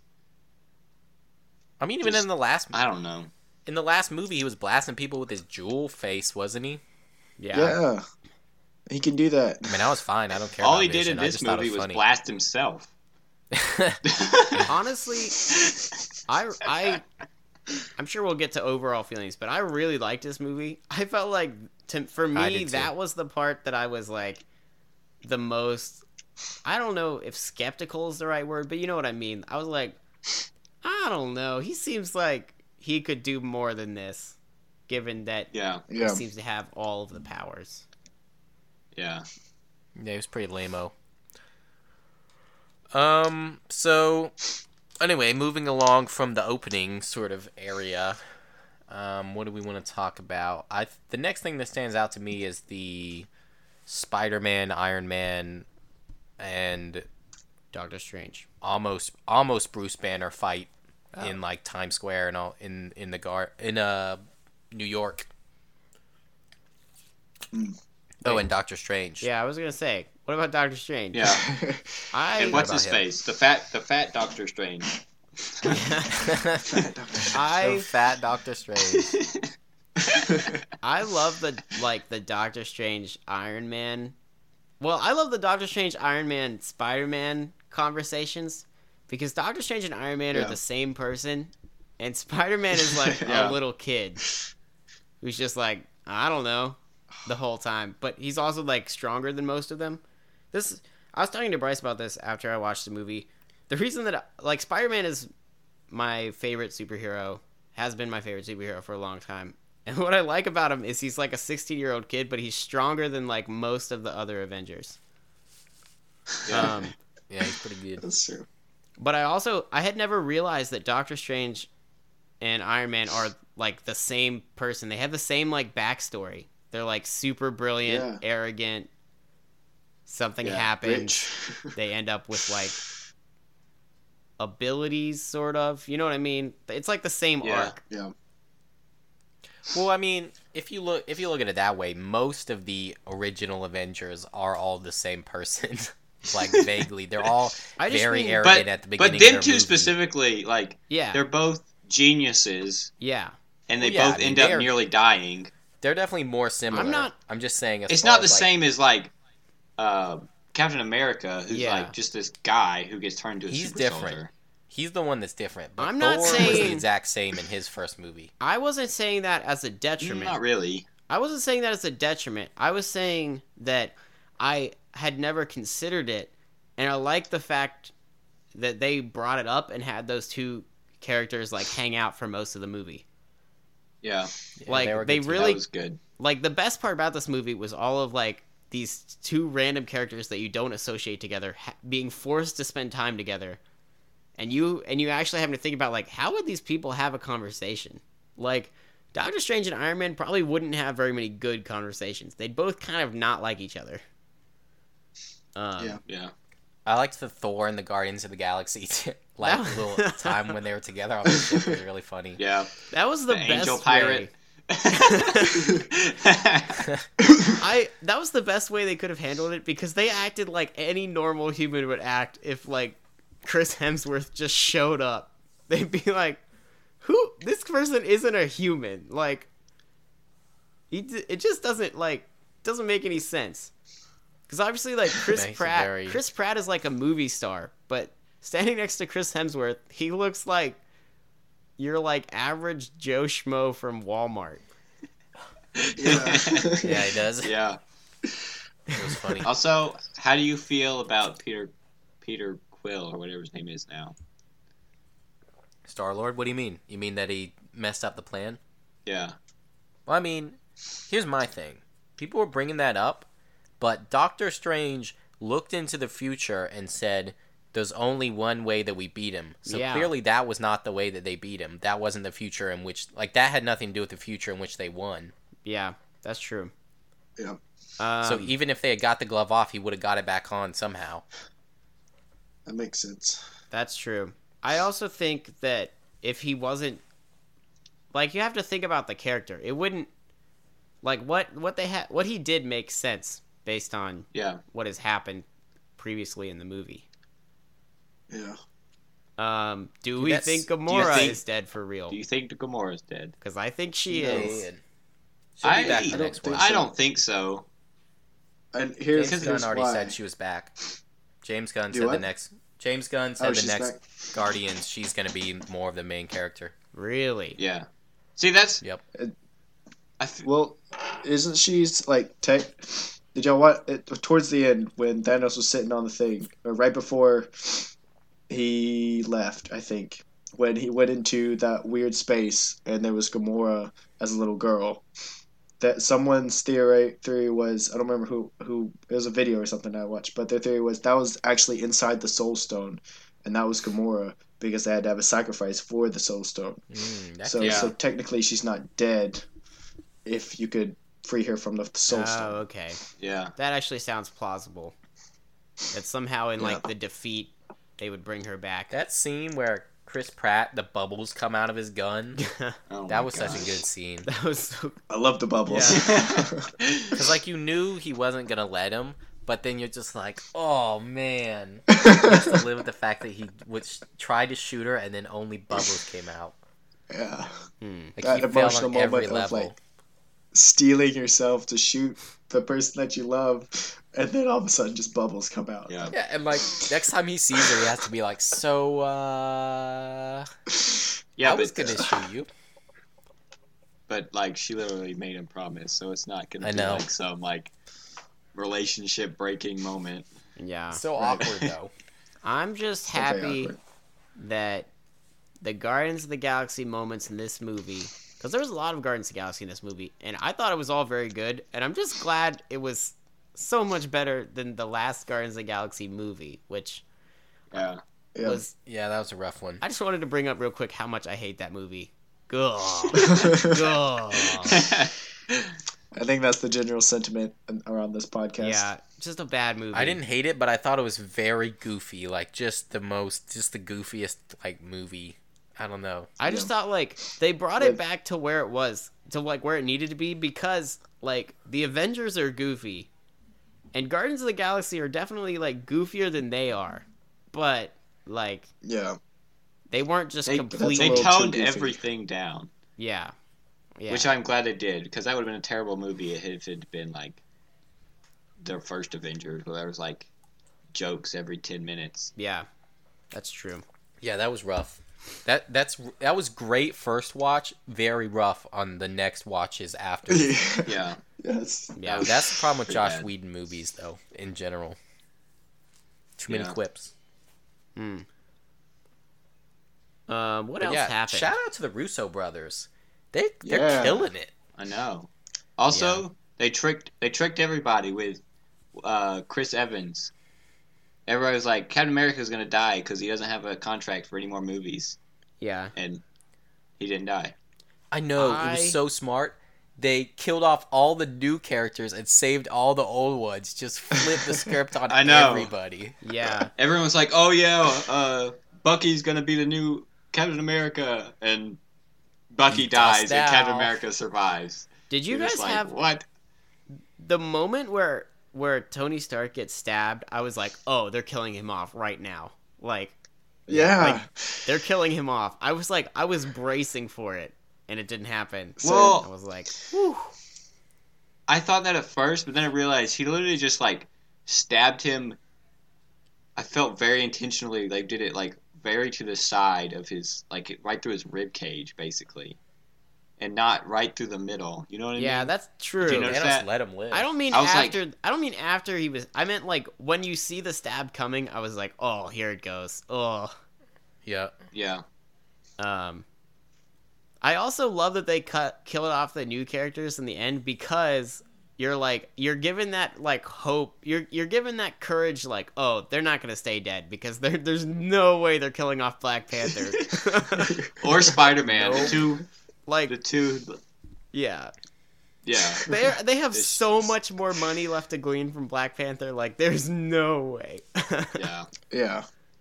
I mean, even Just- in the last I don't know. in the last movie, he was blasting people with his jewel face, wasn't he? yeah. Yeah. He can do that. I mean, I was fine. I don't care. All about he did Vision. in I this just thought it movie was funny. blast himself. Honestly, I I I'm sure we'll get to overall feelings, but I really liked this movie. I felt like to, for I me did too. that was the part that I was like the most. I don't know if skeptical is the right word, but you know what I mean. I was like, I don't know. He seems like he could do more than this, given that Yeah, he Yeah. seems to have all of the powers. yeah. Yeah, he was pretty lame-o. Um, so, anyway, moving along from the opening sort of area, um, what do we want to talk about? I The next thing that stands out to me is the Spider-Man, Iron Man, and Doctor Strange. almost almost Bruce Banner fight Oh. in like Times Square and all in in the gar in uh New York. Mm. Oh, and Doctor Strange. Yeah, I was gonna say, what about Doctor Strange? Yeah. I And what's about his him? face? The fat, the fat Doctor Strange. So I fat Doctor Strange. I love the like the Doctor Strange Iron Man. Well, I love the Doctor Strange Iron Man Spider Man conversations because Doctor Strange and Iron Man are Yeah. the same person, and Spider Man is like Yeah. a little kid who's just like I don't know the whole time, but he's also like stronger than most of them. This I was talking to Bryce about this after I watched the movie. The reason that like Spider Man is my favorite superhero, has been my favorite superhero for a long time. And what I like about him is he's like a sixteen-year-old kid, but he's stronger than like most of the other Avengers. Yeah. Um, Yeah, he's pretty good. That's true. but I also I had never realized that Doctor Strange and Iron Man are like the same person. They have the same like backstory. They're like super brilliant, Yeah. arrogant. Something Yeah, happens. rich. They end up with like abilities, sort of. You know what I mean? It's like the same Yeah. arc. Yeah. Well, I mean, if you look if you look at it that way, most of the original Avengers are all the same person. Like vaguely, they're all I just very mean- arrogant But at the beginning. but of them their two movie. specifically, like Yeah, they're both geniuses, yeah. and they Well, yeah, both I mean, end up they're- nearly dying. They're definitely more similar. I'm not- I'm just saying. As It's far not the as, like, same as like uh, Captain America, who's Yeah. like just this guy who gets turned into a He's super different. soldier. He's the one that's different. But I'm Thor not was the saying- exact same in his first movie. I wasn't saying that as a Mm, detriment. Not really. I wasn't saying that as a detriment. I was saying that I had never considered it, and I like the fact that they brought it up and had those two characters like hang out for most of the movie. Yeah, Yeah, Like, were they good really- that was good. Like the best part about this movie was all of like these two random characters that you don't associate together ha- being forced to spend time together, and you and you actually having to think about like how would these people have a conversation? Like Doctor Strange and Iron Man probably wouldn't have very many good conversations. They'd both kind of not like each other. Um, Yeah. Yeah, I liked the Thor and the Guardians of the Galaxy like That- little time when they were together on the ship was really funny. yeah. That was the, The best angel way. pirate. I that was the best way they could have handled it because they acted like any normal human would act if like Chris Hemsworth just showed up. They'd be like, "Who? This person isn't a human." Like, he d- it just doesn't like doesn't make any sense. Because obviously, like Chris Makes it Pratt, very- Chris Pratt is like a movie star, but standing next to Chris Hemsworth, he looks like you're like average Joe Schmo from Walmart. Yeah. Yeah, he does. yeah. It was funny. Also, how do you feel about Peter Peter Quill or whatever his name is now? Star Lord, what do you mean? You mean that he messed up the plan? Yeah, Well, I mean, here's my thing. People were bringing that up, but Doctor Strange looked into the future and said, there's only one way that we beat him. So Yeah. clearly that was not the way that they beat him. That wasn't the future in which, like, that had nothing to do with the future in which they won. Yeah, that's true. Yeah. Um, So even if they had got the glove off, he would have got it back on somehow. That makes sense. That's true. I also think that if he wasn't like you have to think about the character. It wouldn't like what what they had what he did makes sense based on yeah. what has happened previously in the movie. Yeah. Um, do Yeah, we that's- think do you Gamora think- is dead for real? Do you think Gamora's dead? Because I think she No. is. She'll I- be back in I the don't next think one. I so. don't think so. And here's, James here's Gunn already why. said she was back. James Gunn Do said the what? next. James Gunn said Oh, the she's next back. Guardians, she's gonna be more of the main character. Really? Yeah. See, that's. Yep. I f- Well, isn't she like tech? Did y'all watch it towards the end when Thanos was sitting on the thing, or right before he left? I think when he went into that weird space and there was Gamora as a little girl. That someone's theory theory was, I don't remember who who it was a video or something I watched, but their theory was that was actually inside the Soul Stone, and that was Gamora because they had to have a sacrifice for the Soul Stone. Mm, that So yeah. so technically she's not dead if you could free her from the Soul Oh, Stone. okay. Yeah. That actually sounds plausible. That somehow in like Yeah. the defeat, they would bring her back. that scene where Chris Pratt, the bubbles come out of his gun. Oh That my was such a gosh. good scene. That was so. I love the bubbles. Because, like, you knew he wasn't going to let him, but then you're just like, oh, man. You have to live with the fact that he would sh- try to shoot her and then only bubbles came out. Yeah. Hmm. Like, That he failed emotional on every moment of, level. like, stealing yourself to shoot the person that you love, and then all of a sudden just bubbles come out. Yeah. Yeah, and, like, next time he sees her, he has to be like, so, uh... Yeah, I was but going to shoot you. but like she literally made him promise, so it's not gonna I be know. like some like relationship breaking moment. Yeah. So Right. awkward, though. I'm just Very happy awkward. that the Guardians of the Galaxy moments in this movie, because there was a lot of Guardians of the Galaxy in this movie, and I thought it was all very good, and I'm just glad it was so much better than the last Guardians of the Galaxy movie, which Yeah. Yeah. was. Yeah, that was a rough one. I just wanted to bring up real quick how much I hate that movie. Gah. Gah. I think that's the general sentiment around this podcast. Yeah, just a bad movie. I didn't hate it, but I thought it was very goofy. Like, just the most, just the goofiest, like, movie. I don't know. I just Yeah. thought like they brought it With- back to where it was, to like where it needed to be, because like the Avengers are goofy, and Guardians of the Galaxy are definitely like goofier than they are, but like Yeah. they weren't just They, complete. they little too toned goofy. everything down, Yeah, yeah, which I'm glad they did, because that would have been a terrible movie if it had been like their first Avengers, where there was like jokes every ten minutes. yeah, that's true. Yeah, that was rough. That that's that was great first watch. Very rough on the next watches after. Yeah. Yes. Yeah, That's the problem with Pretty Josh bad. Whedon movies, though, in general. Too many Yeah. quips. Hmm. Um, what But else yeah, happened? shout out to the Russo brothers. They they're Yeah. killing it. I know. Also, they tricked they tricked everybody with uh, Chris Evans. Everybody was like, Captain America's gonna die because he doesn't have a contract for any more movies, Yeah, and he didn't die. I know it I- was so smart. They killed off all the new characters and saved all the old ones. Just flipped the script on I know. everybody. yeah, Everyone was like, "Oh yeah, uh, Bucky's gonna be the new Captain America," and Bucky He dies, does and Captain now. America survives. Did you You're guys just like, have what? the moment where where Tony Stark gets stabbed? I was like, oh, they're killing him off right now. Like Yeah. Like, they're killing him off. I was like, I was bracing for it, and it didn't happen. Well- I was like, whew. I thought that at first, but then I realized he literally just like stabbed him. I felt very intentionally, like did it like very to the side of his, like right through his rib cage, basically, and not right through the middle. You know what I Yeah, mean? that's true. Did you They notice just that? let him live. I don't mean I was like- after. I don't mean after he was. I meant like when you see the stab coming. I was like, oh, here it goes. Oh. Yeah. Yeah. Um. I also love that they cut killed off the new characters in the end, because you're like you're given that like hope. You're you're given that courage. Like, oh, they're not gonna stay dead, because there there's no way they're killing off Black Panther. Or Spider Man. Nope. The two. like, The two. yeah. Yeah. They they have It's- so much more money left to glean from Black Panther. Like, there's no way. Yeah. Yeah.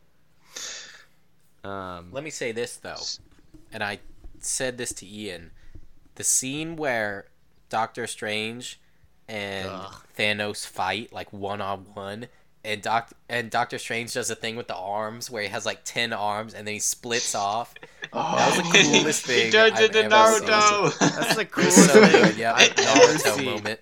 um. Let me say this though, and I said this to Ian: the scene where Doctor Strange and Ugh. Thanos fight like one on one, and Doc and Doctor Strange does a thing with the arms where he has like ten arms and then he splits off. Oh, That was the coolest He thing turns I've into ever seen. Naruto. That's the It coolest was so thing good. Yeah, I've ever Naruto seen. moment.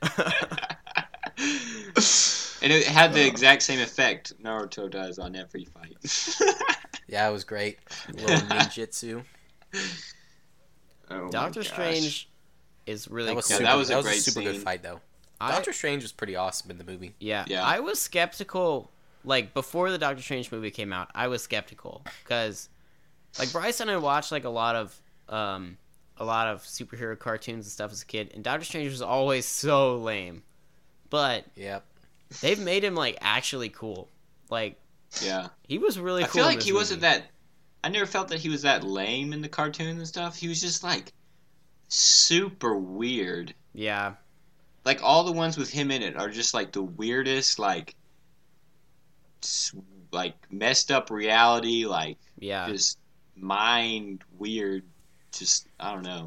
And it had the exact same effect Naruto does on every fight. Yeah, it was great. A little ninjutsu. Oh my Doctor gosh. Strange is really That was cool. Yeah, super, that was a that was great a super good scene. fight though. I- Doctor Strange was pretty awesome in the movie. Yeah. Yeah. I was skeptical. Like, before the Doctor Strange movie came out, I was skeptical because like Bryce and I watched like a lot of um a lot of superhero cartoons and stuff as a kid, and Doctor Strange was always so lame. But Yep. they've made him like actually cool. Like Yeah. he was really I cool. feel in like this he movie. wasn't that. I never felt that he was that lame in the cartoons and stuff. He was just like super weird. Yeah. Like all the ones with him in it are just like the weirdest, like, s- like messed up reality, like Yeah. just mind weird. Just I don't know.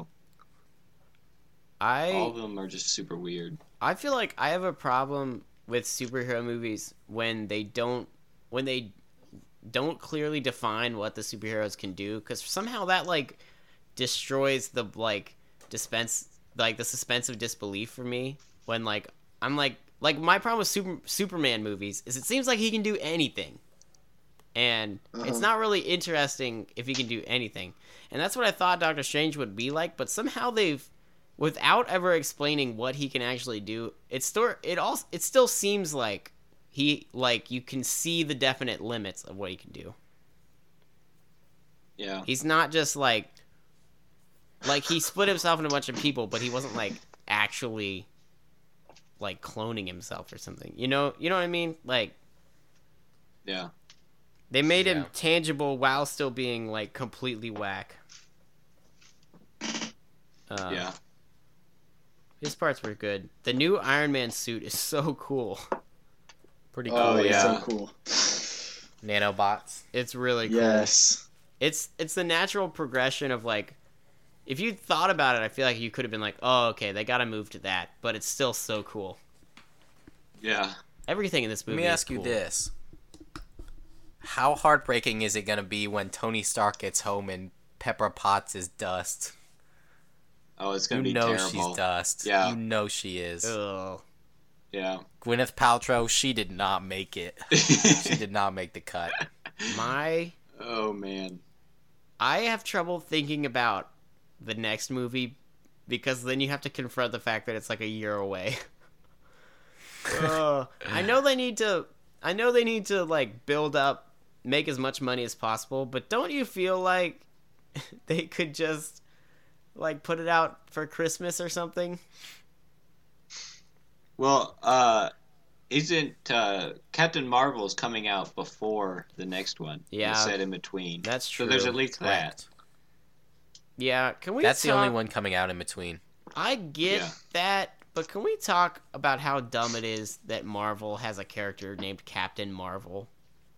I All of them are just super weird. I feel like I have a problem with superhero movies when they don't when they don't clearly define what the superheroes can do, because somehow that like destroys the like dispense like the suspense of disbelief for me when like I'm like like my problem with super Superman movies is it seems like he can do anything, and Uh-huh. it's not really interesting if he can do anything, and that's what I thought Doctor Strange would be like, but somehow they've, without ever explaining what he can actually do, it still it all it still seems like he like you can see the definite limits of what he can do. Yeah. He's not just like like he split himself into a bunch of people, but he wasn't like actually like cloning himself or something. You know, you know what I mean? Like Yeah. they made Yeah. him tangible while still being like completely whack. Uh, Yeah. His parts were good. The new Iron Man suit is so cool. Pretty cool. Oh, Oh, it's yeah. so cool. Nanobots. It's really cool. Yes. It's it's the natural progression of like, if you thought about it, I feel like you could have been like, oh, okay, they got to move to that, but it's still so cool. Yeah. Everything in this Let movie. me is ask you cool. this. How heartbreaking is it going to be when Tony Stark gets home and Pepper Potts is dust? Oh, it's You gonna be know terrible. she's dust. Yeah. You know she is. Ugh. Yeah. Gwyneth Paltrow, she did not make it. She did not make the cut. My, Oh man. I have trouble thinking about the next movie because then you have to confront the fact that it's like a year away. Ugh. I know they need to. I know they need to like build up, make as much money as possible. But don't you feel like they could just like put it out for Christmas or something? Well, uh, isn't uh, Captain Marvel's coming out before the next one? Yeah. It's set in between. That's So there's true. at least that. Yeah. Can we? That's the talk- only one coming out in between. I get Yeah. that, but can we talk about how dumb it is that Marvel has a character named Captain Marvel?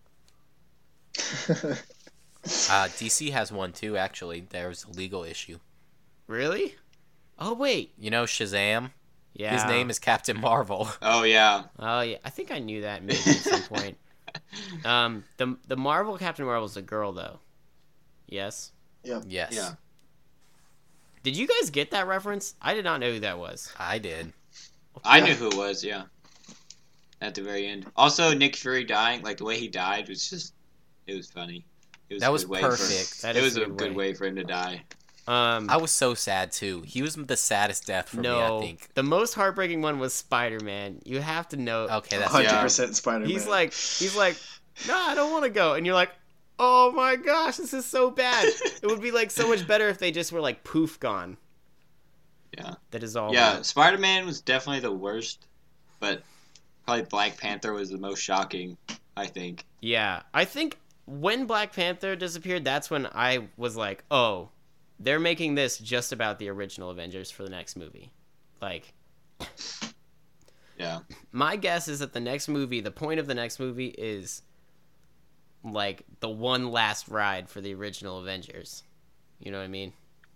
Uh, D C has one too, actually. There's a legal issue. Really? Oh wait. You know Shazam? Yeah. His name is Captain Marvel. Oh yeah. Oh yeah, I think I knew that maybe at some point. Um, the the Marvel Captain Marvel's a girl though. Yes. Yes. Yeah. Did you guys get that reference? I did not know who that was. I did. I Yeah. knew who it was. Yeah. At the very end. Also, Nick Fury dying, like the way he died was just, it was funny. It was That a was good way perfect. For, That it is was a a good good way. way for him to die. Um, I was so sad too. He was the saddest death for no, me, I think. the most heartbreaking one was Spider Man. You have to know. Okay, that's one hundred yeah. percent Spider-Man. He's like, he's like, no, I don't want to go, and you're like, oh my gosh, this is so bad. It would be like so much better if they just were like poof gone. Yeah. That is all. Yeah, Spider Man was definitely the worst, but probably Black Panther was the most shocking, I think. Yeah, I think when Black Panther disappeared, that's when I was like, oh, they're making this just about the original Avengers for the next movie. Like, Yeah. my guess is that the next movie, the point of the next movie is like the one last ride for the original Avengers. You know what I mean?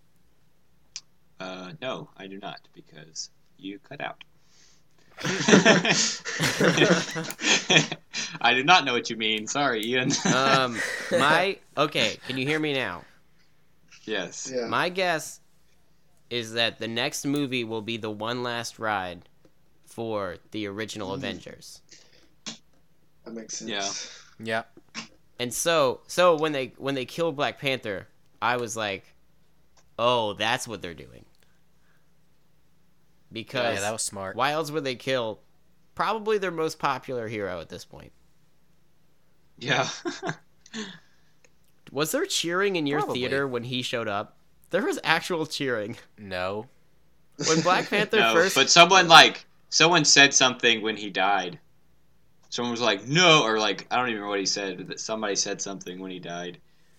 Uh, no, I do not, because you cut out. I do not know what you mean. Sorry, Ian. Um, my okay, can you hear me now? yes. yeah, My guess is that the next movie will be the one last ride for the original Mhm. Avengers. that makes sense. Yeah. Yeah. And so, so when they when they killed Black Panther, I was like, "Oh, that's what they're doing." Because Yeah, that was smart. why else would they kill probably their most popular hero at this point? Yeah. Was there cheering in your Probably. theater when he showed up? There was actual cheering. No. When Black Panther No, first... but someone like someone said something when he died. Someone was like, "No," or like I don't even remember what he said, but that somebody said something when he died.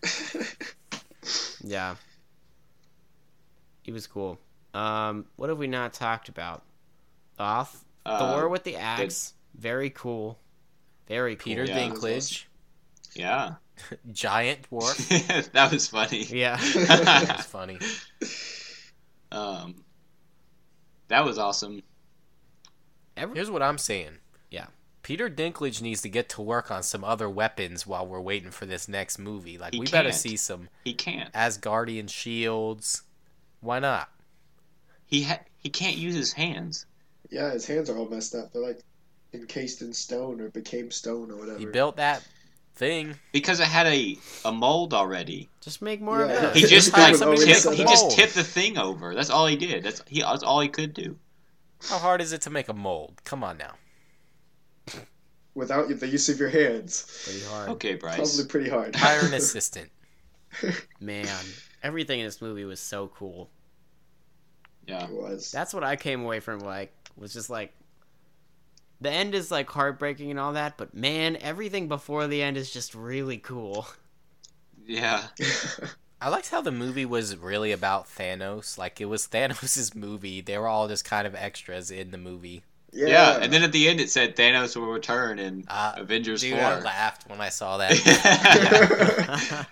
Yeah. He was cool. Um, what have we not talked about? Off Uh, Thor with the axe. Very cool. Very cool. Peter Yeah. Dinklage, Yeah, giant dwarf. that was funny. Yeah. That's funny. um, that was awesome. Every- Here's what I'm saying. Yeah. Peter Dinklage needs to get to work on some other weapons while we're waiting for this next movie. Like, He we better can't. see some He can't. Asgardian shields. Why not? He ha- he can't use his hands. Yeah, his hands are all messed up. They're like encased in stone or became stone or whatever. He built that thing. Because it had a, a mold already. Just make more of Yeah. it. He just Hired like somebody to tipped, make a he just mold. tipped the thing over. That's all he did. That's he. That's all he could do. How hard is it to make a mold? Come on now. Without the use of your hands. Pretty hard. Okay, Bryce. Probably pretty hard. Hire an assistant. Man, everything in this movie was so cool. Yeah. It was. That's what I came away from, like, was just like, the end is like heartbreaking and all that, but man, everything before the end is just really cool. Yeah. I liked how the movie was really about Thanos. Like, it was Thanos' movie. They were all just kind of extras in the movie. yeah. Yeah. And then at the end it said Thanos will return in Uh, Avengers Dude, four. I laughed when I saw that.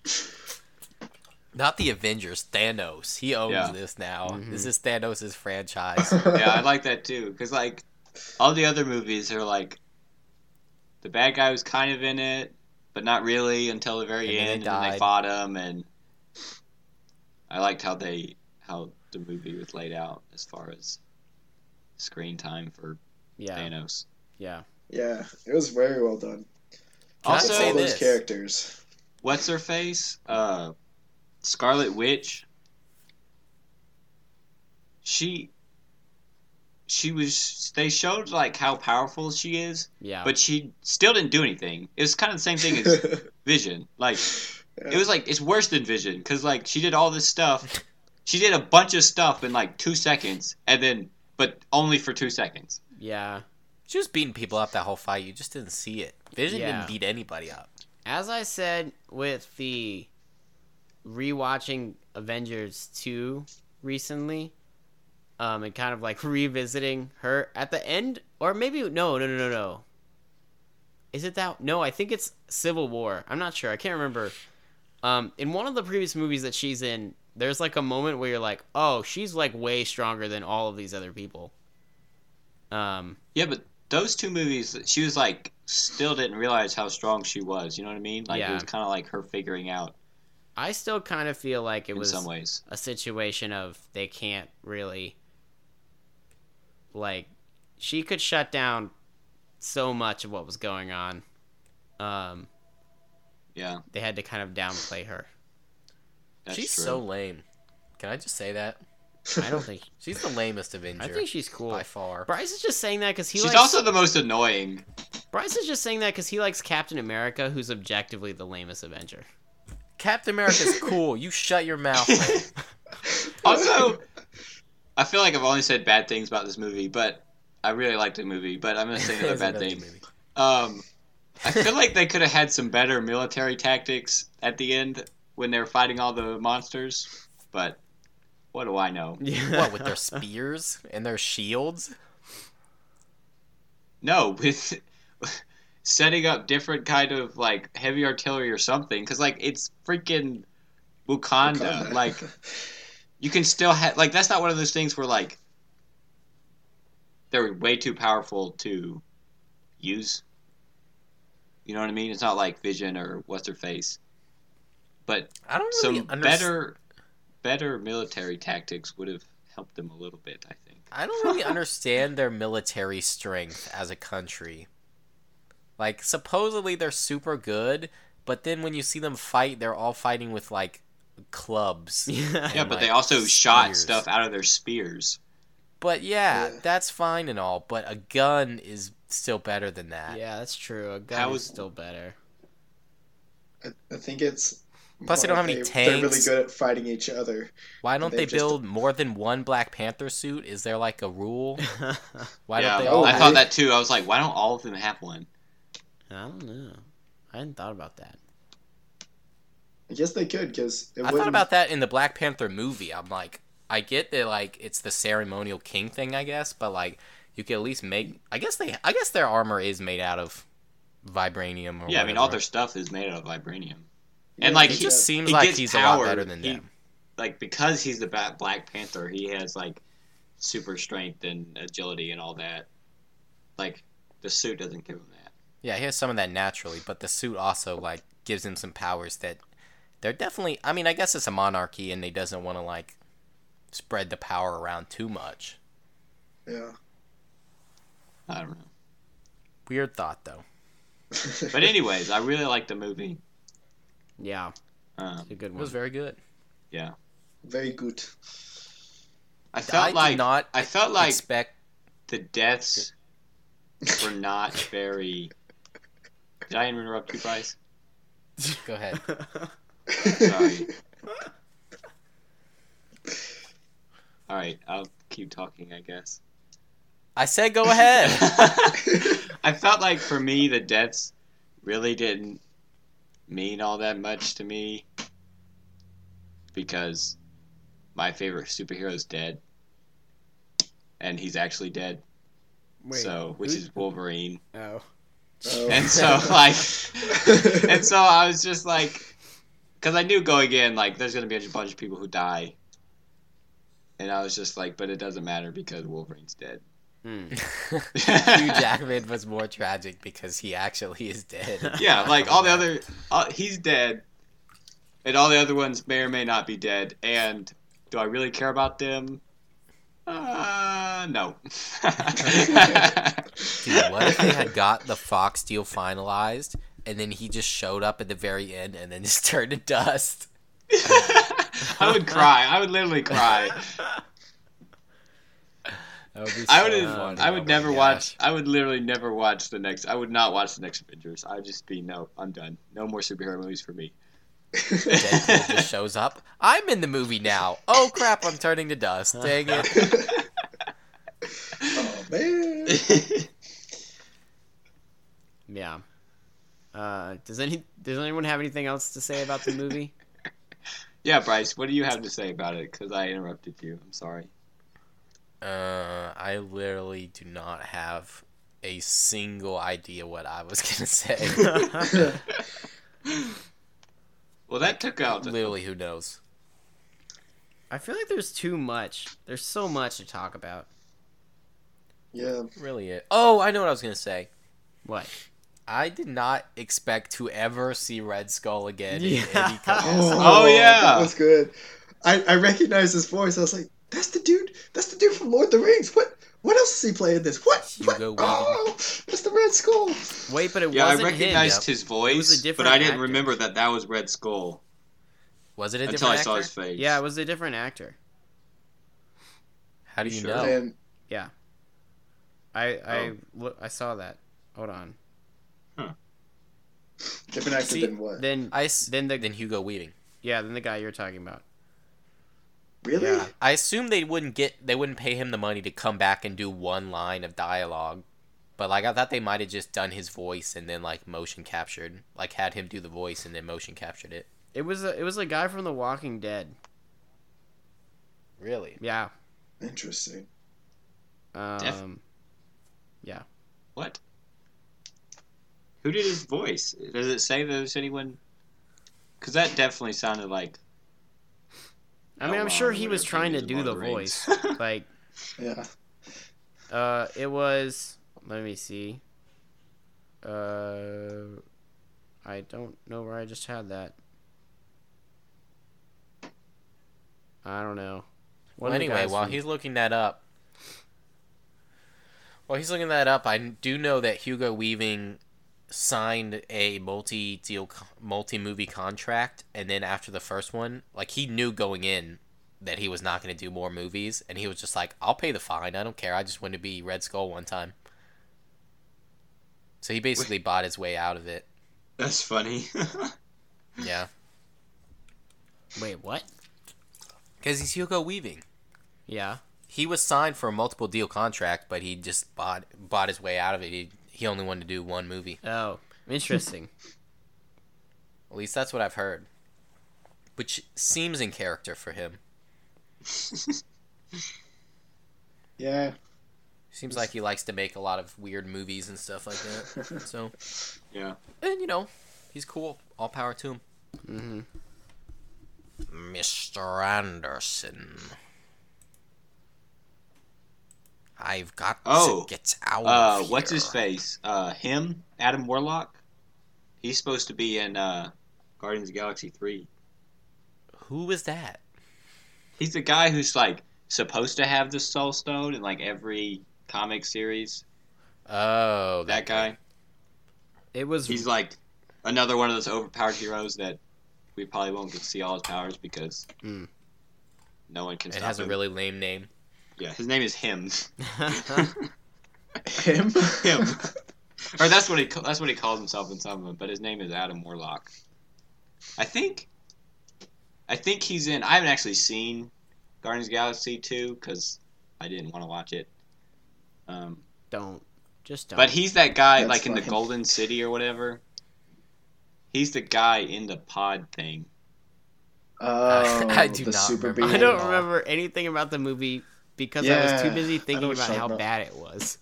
Not the Avengers, Thanos. He owns Yeah. this now. Mhm. This is Thanos' franchise. Yeah, I like that too. Because, like, all the other movies are like, the bad guy was kind of in it, but not really until the very And then he end, and then they died. fought him, and I liked how they, how the movie was laid out as far as screen time for Yeah, Thanos. yeah. Yeah, it was very well done. Can I Also, say all those this? characters. What's her face? Uh, Scarlet Witch. She. She was. They showed like how powerful she is, Yeah. but she still didn't do anything. It was kind of the same thing as Vision. Like it was like it's worse than Vision because like she did all this stuff. She did a bunch of stuff in like two seconds, and then but only for two seconds. yeah. She was beating people up that whole fight. You just didn't see it. Vision Yeah. didn't beat anybody up. As I said with the rewatching Avengers two recently, um, and kind of like revisiting her at the end, or maybe no, no, no, no, no. Is it that? No, I think it's Civil War. I'm not sure. I can't remember. Um, in one of the previous movies that she's in, there's like a moment where you're like, oh, she's like way stronger than all of these other people. Um, Yeah, but those two movies, she was like still didn't realize how strong she was. You know what I mean? Like Yeah. it was kind of like her figuring out I still kind of feel like it in was some ways. a situation of they can't really, like, she could shut down so much of what was going on. Um, Yeah, they had to kind of downplay her. that's She's true. so lame. Can I just say that? I don't think. She's the lamest Avenger. I think she's cool. by far. Bryce is just saying that because he She's likes. also the most annoying. Bryce is just saying that because he likes Captain America, who's objectively the lamest Avenger. Captain America's cool. You shut your mouth. man. Also, I feel like I've only said bad things about this movie, but I really liked the movie. But I'm gonna say another It's a bad really thing. good movie. Um, I feel like they could have had some better military tactics at the end when they were fighting all the monsters. But what do I know? Yeah. What, with their spears and their shields? No, with setting up different kind of like heavy artillery or something, because like it's freaking Wakanda. Wakanda. Like you can still have like that's not one of those things where like they're way too powerful to use. You know what I mean? It's not like Vision or what's her face, but I don't really some understand. better better military tactics would have helped them a little bit. I think. I don't really understand their military strength as a country. Like, supposedly they're super good, but then when you see them fight, they're all fighting with, like, clubs. Yeah. Yeah, And, but like, they also shot spears. stuff out of their spears. But yeah, Yeah. that's fine and all, but a gun is still better than that. Yeah, that's true. A gun How is is- still better. I, I think it's Plus, they don't have any They- They're really tanks. good at fighting each other. Why don't They've they just- build more than one Black Panther suit? Is there like a rule? Why yeah, don't they all? I have- thought that too. I was like, why don't all of them have one? I don't know. I hadn't thought about that. I guess they could, because I thought about that in the Black Panther movie. I'm like, I get that like it's the ceremonial king thing, I guess, but like you could at least make. I guess they. I guess their armor is made out of vibranium. Or Yeah, I mean, all whatever. their stuff is made out of vibranium. And like It he, just seems he like gets he's power. a lot better than He- them. Like because he's the Ba- Black Panther, he has like super strength and agility and all that. Like the suit doesn't give him that. Yeah, he has some of that naturally, but the suit also like gives him some powers that they're definitely. I mean, I guess it's a monarchy, and they doesn't want to like spread the power around too much. Yeah. I don't know. Weird thought, though. But anyways, I really like the movie. Yeah, Um, it's a good It one. was very good. yeah, Very good. I felt I did like not I felt like expect. the deaths were not very. Did I interrupt you, Bryce? Go ahead. Sorry. All right, I'll keep talking, I guess. I said go ahead. I felt like for me, the deaths really didn't mean all that much to me because my favorite superhero is dead, and he's actually dead. Wait, so, which who- is Wolverine. Oh. Oh. And so, like, and so I was just like, because I knew going in, like, there's gonna be a bunch of people who die, and I was just like, but it doesn't matter because Wolverine's dead. Hmm. Hugh Jackman was more tragic because he actually is dead. Yeah, like all the other, uh, he's dead, and all the other ones may or may not be dead. And do I really care about them? Uh, no. Dude, what if they had got the Fox deal finalized and then he just showed up at the very end and then just turned to dust? I would cry. I would literally cry. That would be I so would. funny. I Oh would my never gosh. watch. I would literally never watch the next. I would not watch the next Avengers. I would just be no. I'm done. No more superhero movies for me. Deadpool just shows up. I'm in the movie now. Oh crap! I'm turning to dust. Dang it! Oh man. Yeah. Uh, does any does anyone have anything else to say about the movie? Yeah, Bryce. What do you have to say about it? Because I interrupted you. I'm sorry. Uh, I literally do not have a single idea what I was gonna say. Well, that took out. Literally, who knows? I feel like there's too much. There's so much to talk about. Yeah. Really, it. Oh, I know what I was gonna say. What? I did not expect to ever see Red Skull again Yeah. in any capacity. Oh, yeah. That was good. I, I recognized his voice. I was like, that's the dude. That's the dude from Lord of the Rings. What What else is he playing this? What? what? Hugo Weaving. Oh, that's the Red Skull. Wait, but it Yeah, I wasn't recognized him. his voice, was a but different I didn't actor. remember that that was Red Skull Was it a until I different saw actor? his face. Yeah, it was a different actor. How do you Sure. know? And I I Oh. look, I saw that. Hold on. different actor See, than what? Then I s- then the Then Hugo Weaving. yeah then the guy you're talking about. Really? Yeah. I assume they wouldn't get they wouldn't pay him the money to come back and do one line of dialogue. But like I thought they might have just done his voice and then like motion captured, like had him do the voice and then motion captured it. It was a it was a guy from The Walking Dead. Really? Yeah. Interesting. Um. Yeah. What? Who did his voice? Does it say there's anyone? Because that definitely sounded like. I mean, I'm Elrond sure or he was whatever trying to his do the Lord of the Rings. voice. Like, Yeah. uh, it was. Let me see. Uh, I don't know where I just had that. I don't know. One Well, of the anyway, guys while from- he's looking that up, while he's looking that up, I do know that Hugo Weaving signed a multi-deal, multi-movie contract, and then after the first one, like he knew going in that he was not going to do more movies, and he was just like, "I'll pay the fine. I don't care. I just want to be Red Skull one time." So he basically bought his way out of it. That's funny. Yeah. Wait, what? Because he's Hugo Weaving. Yeah. He was signed for a multiple deal contract, but he just bought bought his way out of it. He he only wanted to do one movie. Oh, interesting. At least that's what I've heard. Which seems in character for him. Yeah. Seems like he likes to make a lot of weird movies and stuff like that. So, Yeah. and you know, he's cool. All power to him. Mm-hmm. Mister Anderson. I've got Oh, to get out Uh, of here. what's his face? Uh, him, Adam Warlock. He's supposed to be in uh, Guardians of the Galaxy three. Who is that? He's the guy who's like supposed to have the Soul Stone in like every comic series. Oh, That guy. It was. He's like another one of those overpowered heroes that we probably won't get to see all his powers because Mm. no one can It stop has a him. really lame name. Yeah, his name is Him. Him? Him. Or that's what he ca- that's what he calls himself in some of them, but his name is Adam Warlock. I think. I think he's in. I haven't actually seen Guardians of the Galaxy two because I didn't want to watch it. Um, don't. Just don't. but he's that guy That's like in the fine. Golden City or whatever. He's the guy in the pod thing. Oh, I do the not super remember. being. I don't all. remember anything about the movie because I was too Yeah, busy I thinking know what about you're how talking about. bad it was.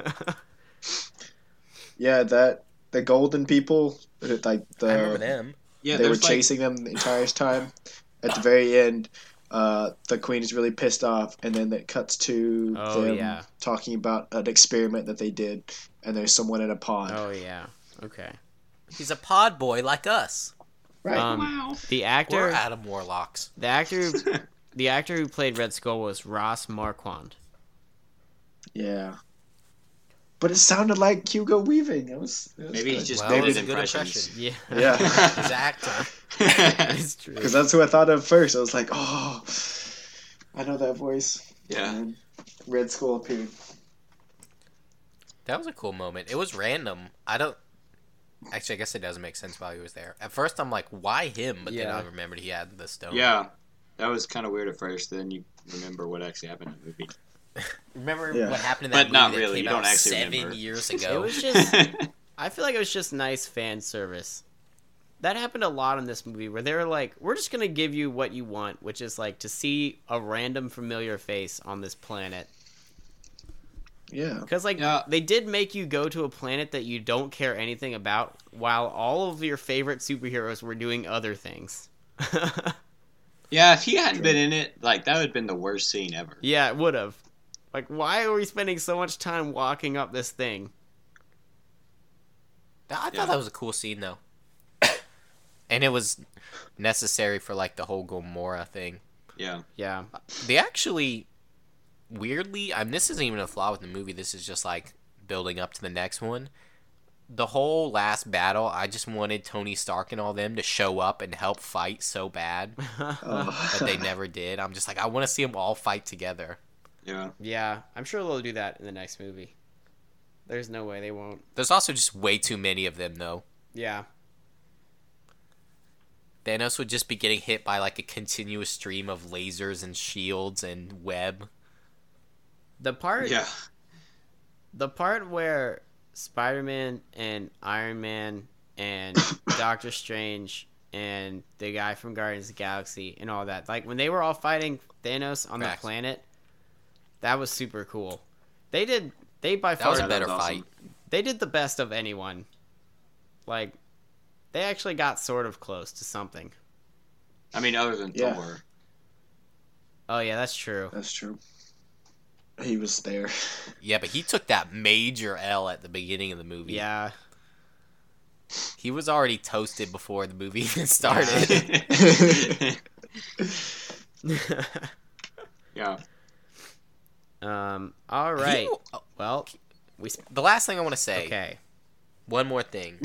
Yeah, that the golden people, like the I remember them. Yeah, they were there's like chasing them the entire time. At the very end, uh, the queen is really pissed off, and then it cuts to Oh, them yeah. talking about an experiment that they did, and there's someone in a pod. Oh yeah. Okay. He's a pod boy like us. Right. Um, wow. The We're actor, Adam Warlocks. the actor, who, the actor who played Red Skull was Ross Marquand. Yeah. But it sounded like Hugo Weaving. It was, it was Maybe good. he's just Well, good it's at a good impressions. impression. Yeah. Yeah. He's an actor. It's true. Because that's who I thought of first. I was like, oh, I know that voice. Yeah. And then Red Skull appeared. That was a cool moment. It was random. I don't. Actually, I guess it doesn't make sense while he was there. At first, I'm like, why him? But then Yeah. I remembered he had the stone. Yeah, that was kind of weird at first. Then you remember what actually happened in the movie. Remember Yeah. what happened in that But not movie that really. came You don't out actually seven remember. years It ago? was just. I feel like it was just nice fan service. That happened a lot in this movie where they were like, we're just going to give you what you want, which is like to see a random familiar face on this planet. Yeah. Because like Yeah. they did make you go to a planet that you don't care anything about while all of your favorite superheroes were doing other things. Yeah, if he hadn't been in it, like that would have been the worst scene ever. Yeah, it would have. Like, why are we spending so much time walking up this thing? I thought Yeah. that was a cool scene though, and it was necessary for like the whole Gomorrah thing. Yeah. Yeah. They actually, weirdly, I mean, this isn't even a flaw with the movie. This is just like building up to the next one. The whole last battle, I just wanted Tony Stark and all them to show up and help fight so bad, Oh. but they never did. I'm just like, I want to see them all fight together. Yeah. Yeah, I'm sure they'll do that in the next movie. There's no way they won't. There's also just way too many of them, though. Yeah. Thanos would just be getting hit by like a continuous stream of lasers and shields and web. The part Yeah. the part where Spider-Man and Iron Man and Doctor Strange and the guy from Guardians of the Galaxy and all that, like when they were all fighting Thanos on Facts. the planet, that was super cool. They did they by That far was a that better was fight. awesome. they did the best of anyone. Like they actually got sort of close to something. I mean, other than Yeah. Thor. Oh yeah, that's true. That's true. He was there. Yeah, but he took that major L at the beginning of the movie. Yeah. He was already toasted before the movie even started. Yeah. um all right. He- oh, Well, we the last thing I want to say, okay. one more thing.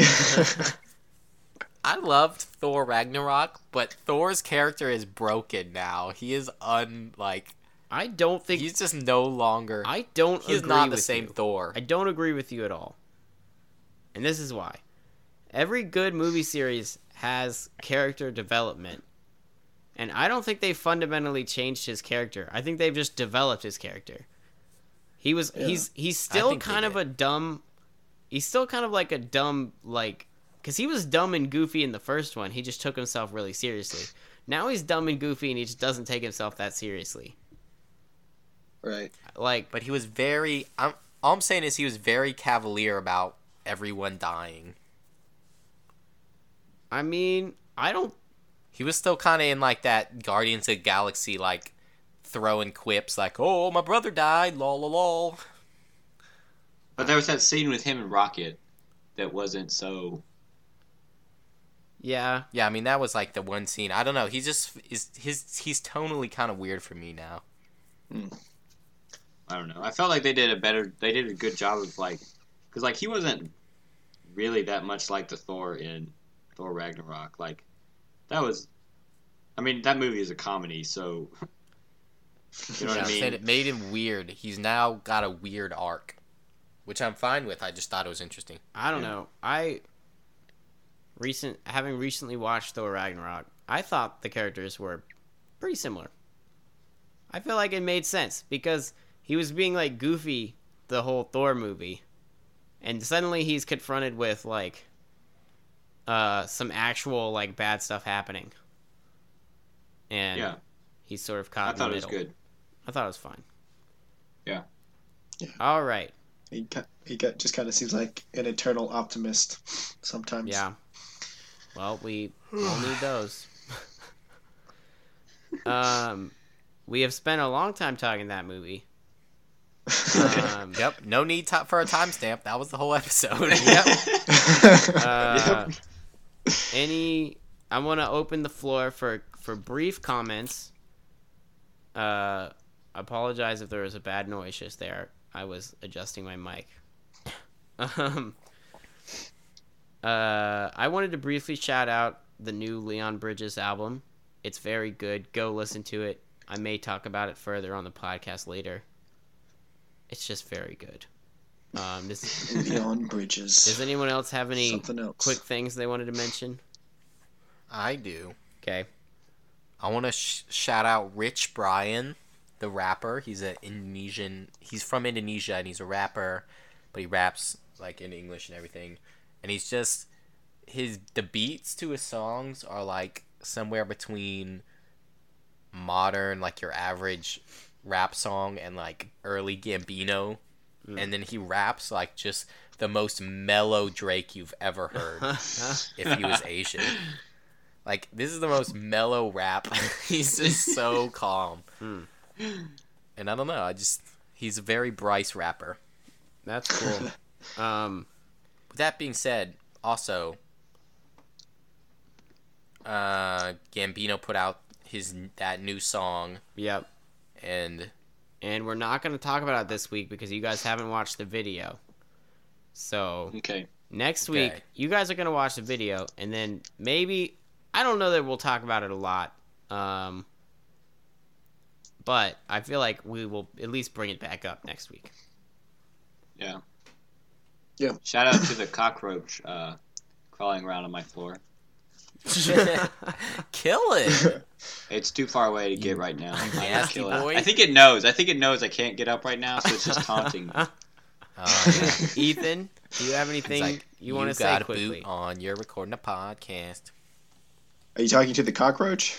I loved Thor Ragnarok, but Thor's character is broken now. He is un like I don't think he's just no longer. I don't He's agree not the with same you. Thor. I don't agree with you at all. And this is why. Every good movie series has character development. And I don't think they fundamentally changed his character. I think they've just developed his character. He was Yeah. he's he's I still think they kind of did. a dumb he's still kind of like a dumb like cuz he was dumb and goofy in the first one. He just took himself really seriously. Now he's dumb and goofy and he just doesn't take himself that seriously. Right. Like But he was very. I'm, all I'm saying is he was very cavalier about everyone dying. I mean, I don't He was still kind of in like that Guardians of the Galaxy, like throwing quips like, "Oh, my brother died, lol, lol, lol." But there was that scene with him and Rocket that wasn't so. yeah. Yeah, I mean that was like the one scene. I don't know. He just is his. He's tonally kind of weird for me now. I don't know. I felt like they did a better. They did a good job of like, because like he wasn't really that much like the Thor in Thor Ragnarok. Like that was. I mean, that movie is a comedy, so. You know Yeah, what I I'm saying mean? it made him weird. He's now got a weird arc, which I'm fine with. I just thought it was interesting. I don't Yeah. know. I recent having recently watched Thor Ragnarok, I thought the characters were pretty similar. I feel like it made sense because he was being like goofy the whole Thor movie, and suddenly he's confronted with like uh some actual like bad stuff happening, and Yeah, he's sort of caught I in the thought it was middle. good. I thought it was fine. Yeah. Yeah. All right. He ki- he got, just kind of seems like an eternal optimist sometimes. Yeah. Well, we all need those. um, we have spent a long time talking that movie. Um, Yep. No need to, for a timestamp. That was the whole episode. Yep. Uh, any? I want to open the floor for for brief comments. Uh, apologize if there was a bad noise just there. I was adjusting my mic. Um. Uh, I wanted to briefly shout out the new Leon Bridges album. It's very good. Go listen to it. I may talk about it further on the podcast later. It's just very good. Um, this, Leon Bridges. does anyone else have any Something else. quick things they wanted to mention? I do. Okay. I want to sh- shout out Rich Brian, the rapper. He's an Indonesian. He's from Indonesia and he's a rapper, but he raps like in English and everything. And he's just his the beats to his songs are like somewhere between modern, like your average rap song, and like early Gambino. Mm. And then he raps like just the most mellow Drake you've ever heard if he was Asian. Like, this is the most mellow rap. He's just so calm. Hmm. And I don't know, I just he's a very Bryce rapper. That's cool. Um, With that being said, also uh Gambino put out his that new song, yep. and And we're not going to talk about it this week because you guys haven't watched the video. So Okay. next Okay. week, you guys are going to watch the video, and then maybe, I don't know that we'll talk about it a lot, um, but I feel like we will at least bring it back up next week. Yeah. Yeah. Shout out to the cockroach uh, crawling around on my floor. kill it. It's too far away to get right now. I will nasty kill it. boy. I think it knows. I think it knows I can't get up right now, so it's just taunting me. Oh, yeah. Ethan, do you have He's anything like, you want to say got a quickly? boot on. You're recording a podcast. Are you talking to the cockroach?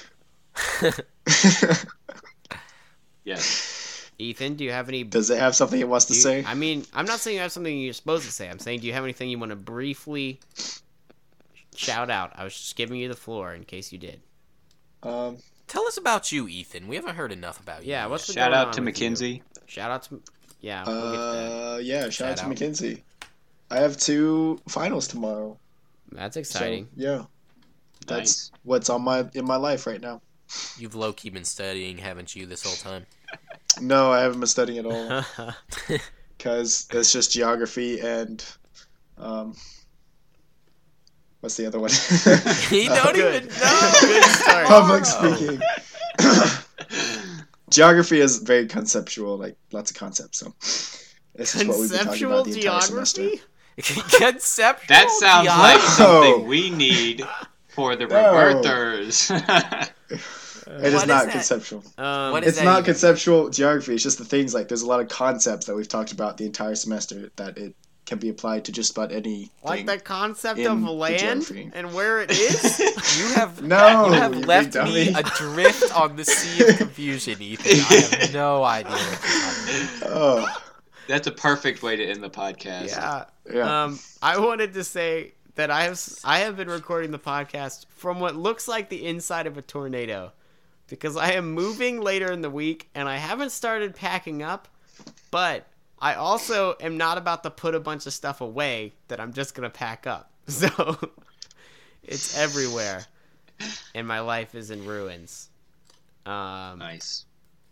Yes. Ethan, do you have any... Does it have something it wants to do you- say? I mean, I'm not saying you have something you're supposed to say. I'm saying, do you have anything you want to briefly shout out? I was just giving you the floor in case you did. Um, Tell us about you, Ethan. We haven't heard enough about you. Yeah, what's the Shout going out on to with you? Mackenzie. Shout out to... Yeah, we'll get to that. uh, yeah, shout, Shout out to out. Mackenzie. I have two finals tomorrow. That's So, exciting. yeah, that's Nice. what's on my in my life right now. You've low-key been studying, haven't you, this whole time? No, I haven't been studying at all because it's just geography and um, what's the other one? You don't Good. even know. Good start. Public Oh. speaking. Geography is very conceptual, like lots of concepts. So this is what we've been talking Conceptual about the entire semester. geography? Conceptual That sounds geography. like something we need for the No. reverters. It is What not is that? conceptual. Um, What is It's that not even? conceptual geography. It's just the things like there's a lot of concepts that we've talked about the entire semester that it can be applied to just about anything. like the concept in of the land geography. and where it is? You have No, you have you big left dummy. me adrift on the sea of confusion, Ethan. I have no idea what you're talking about. Oh, That's a perfect way to end the podcast. Yeah. yeah. Um, I wanted to say that I have I have been recording the podcast from what looks like the inside of a tornado, because I am moving later in the week and I haven't started packing up, but I also am not about to put a bunch of stuff away that I'm just gonna pack up. So it's everywhere, and my life is in ruins. Um, Nice.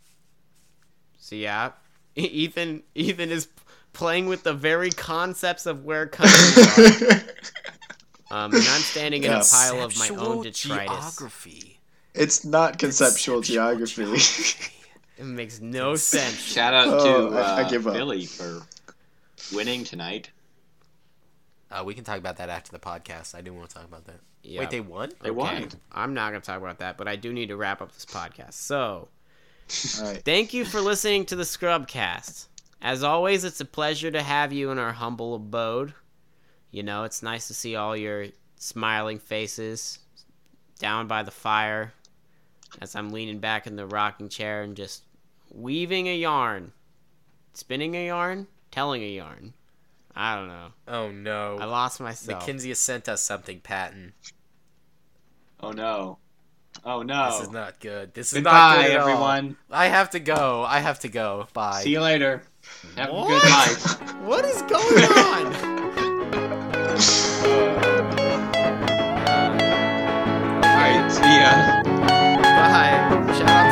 So yeah, E- Ethan Ethan is playing with the very concepts of where countries are. Um, and I'm standing in a Yes. pile of my Conceptual own detritus. geography. It's not conceptual geography. It makes no sense. Shout out Oh, to I- I uh, give up. Philly for winning tonight. Uh, we can talk about that after the podcast. I do want to talk about that. Yeah. Wait, they won? They won. I'm not going to talk about that, but I do need to wrap up this podcast. So, All right. thank you for listening to the Scrubcast. As always, it's a pleasure to have you in our humble abode. You know, it's nice to see all your smiling faces down by the fire as I'm leaning back in the rocking chair and just weaving a yarn. Spinning a yarn? Telling a yarn. I don't know. Oh, no. I lost myself. Mackenzie has sent us something, Patton. Oh no. Oh no. This is not good. This is not Goodbye, good at all. everyone. I have to go. I have to go. Bye. See you later. Have What? a good life. What is going on? All right. See ya. Bye. Shout out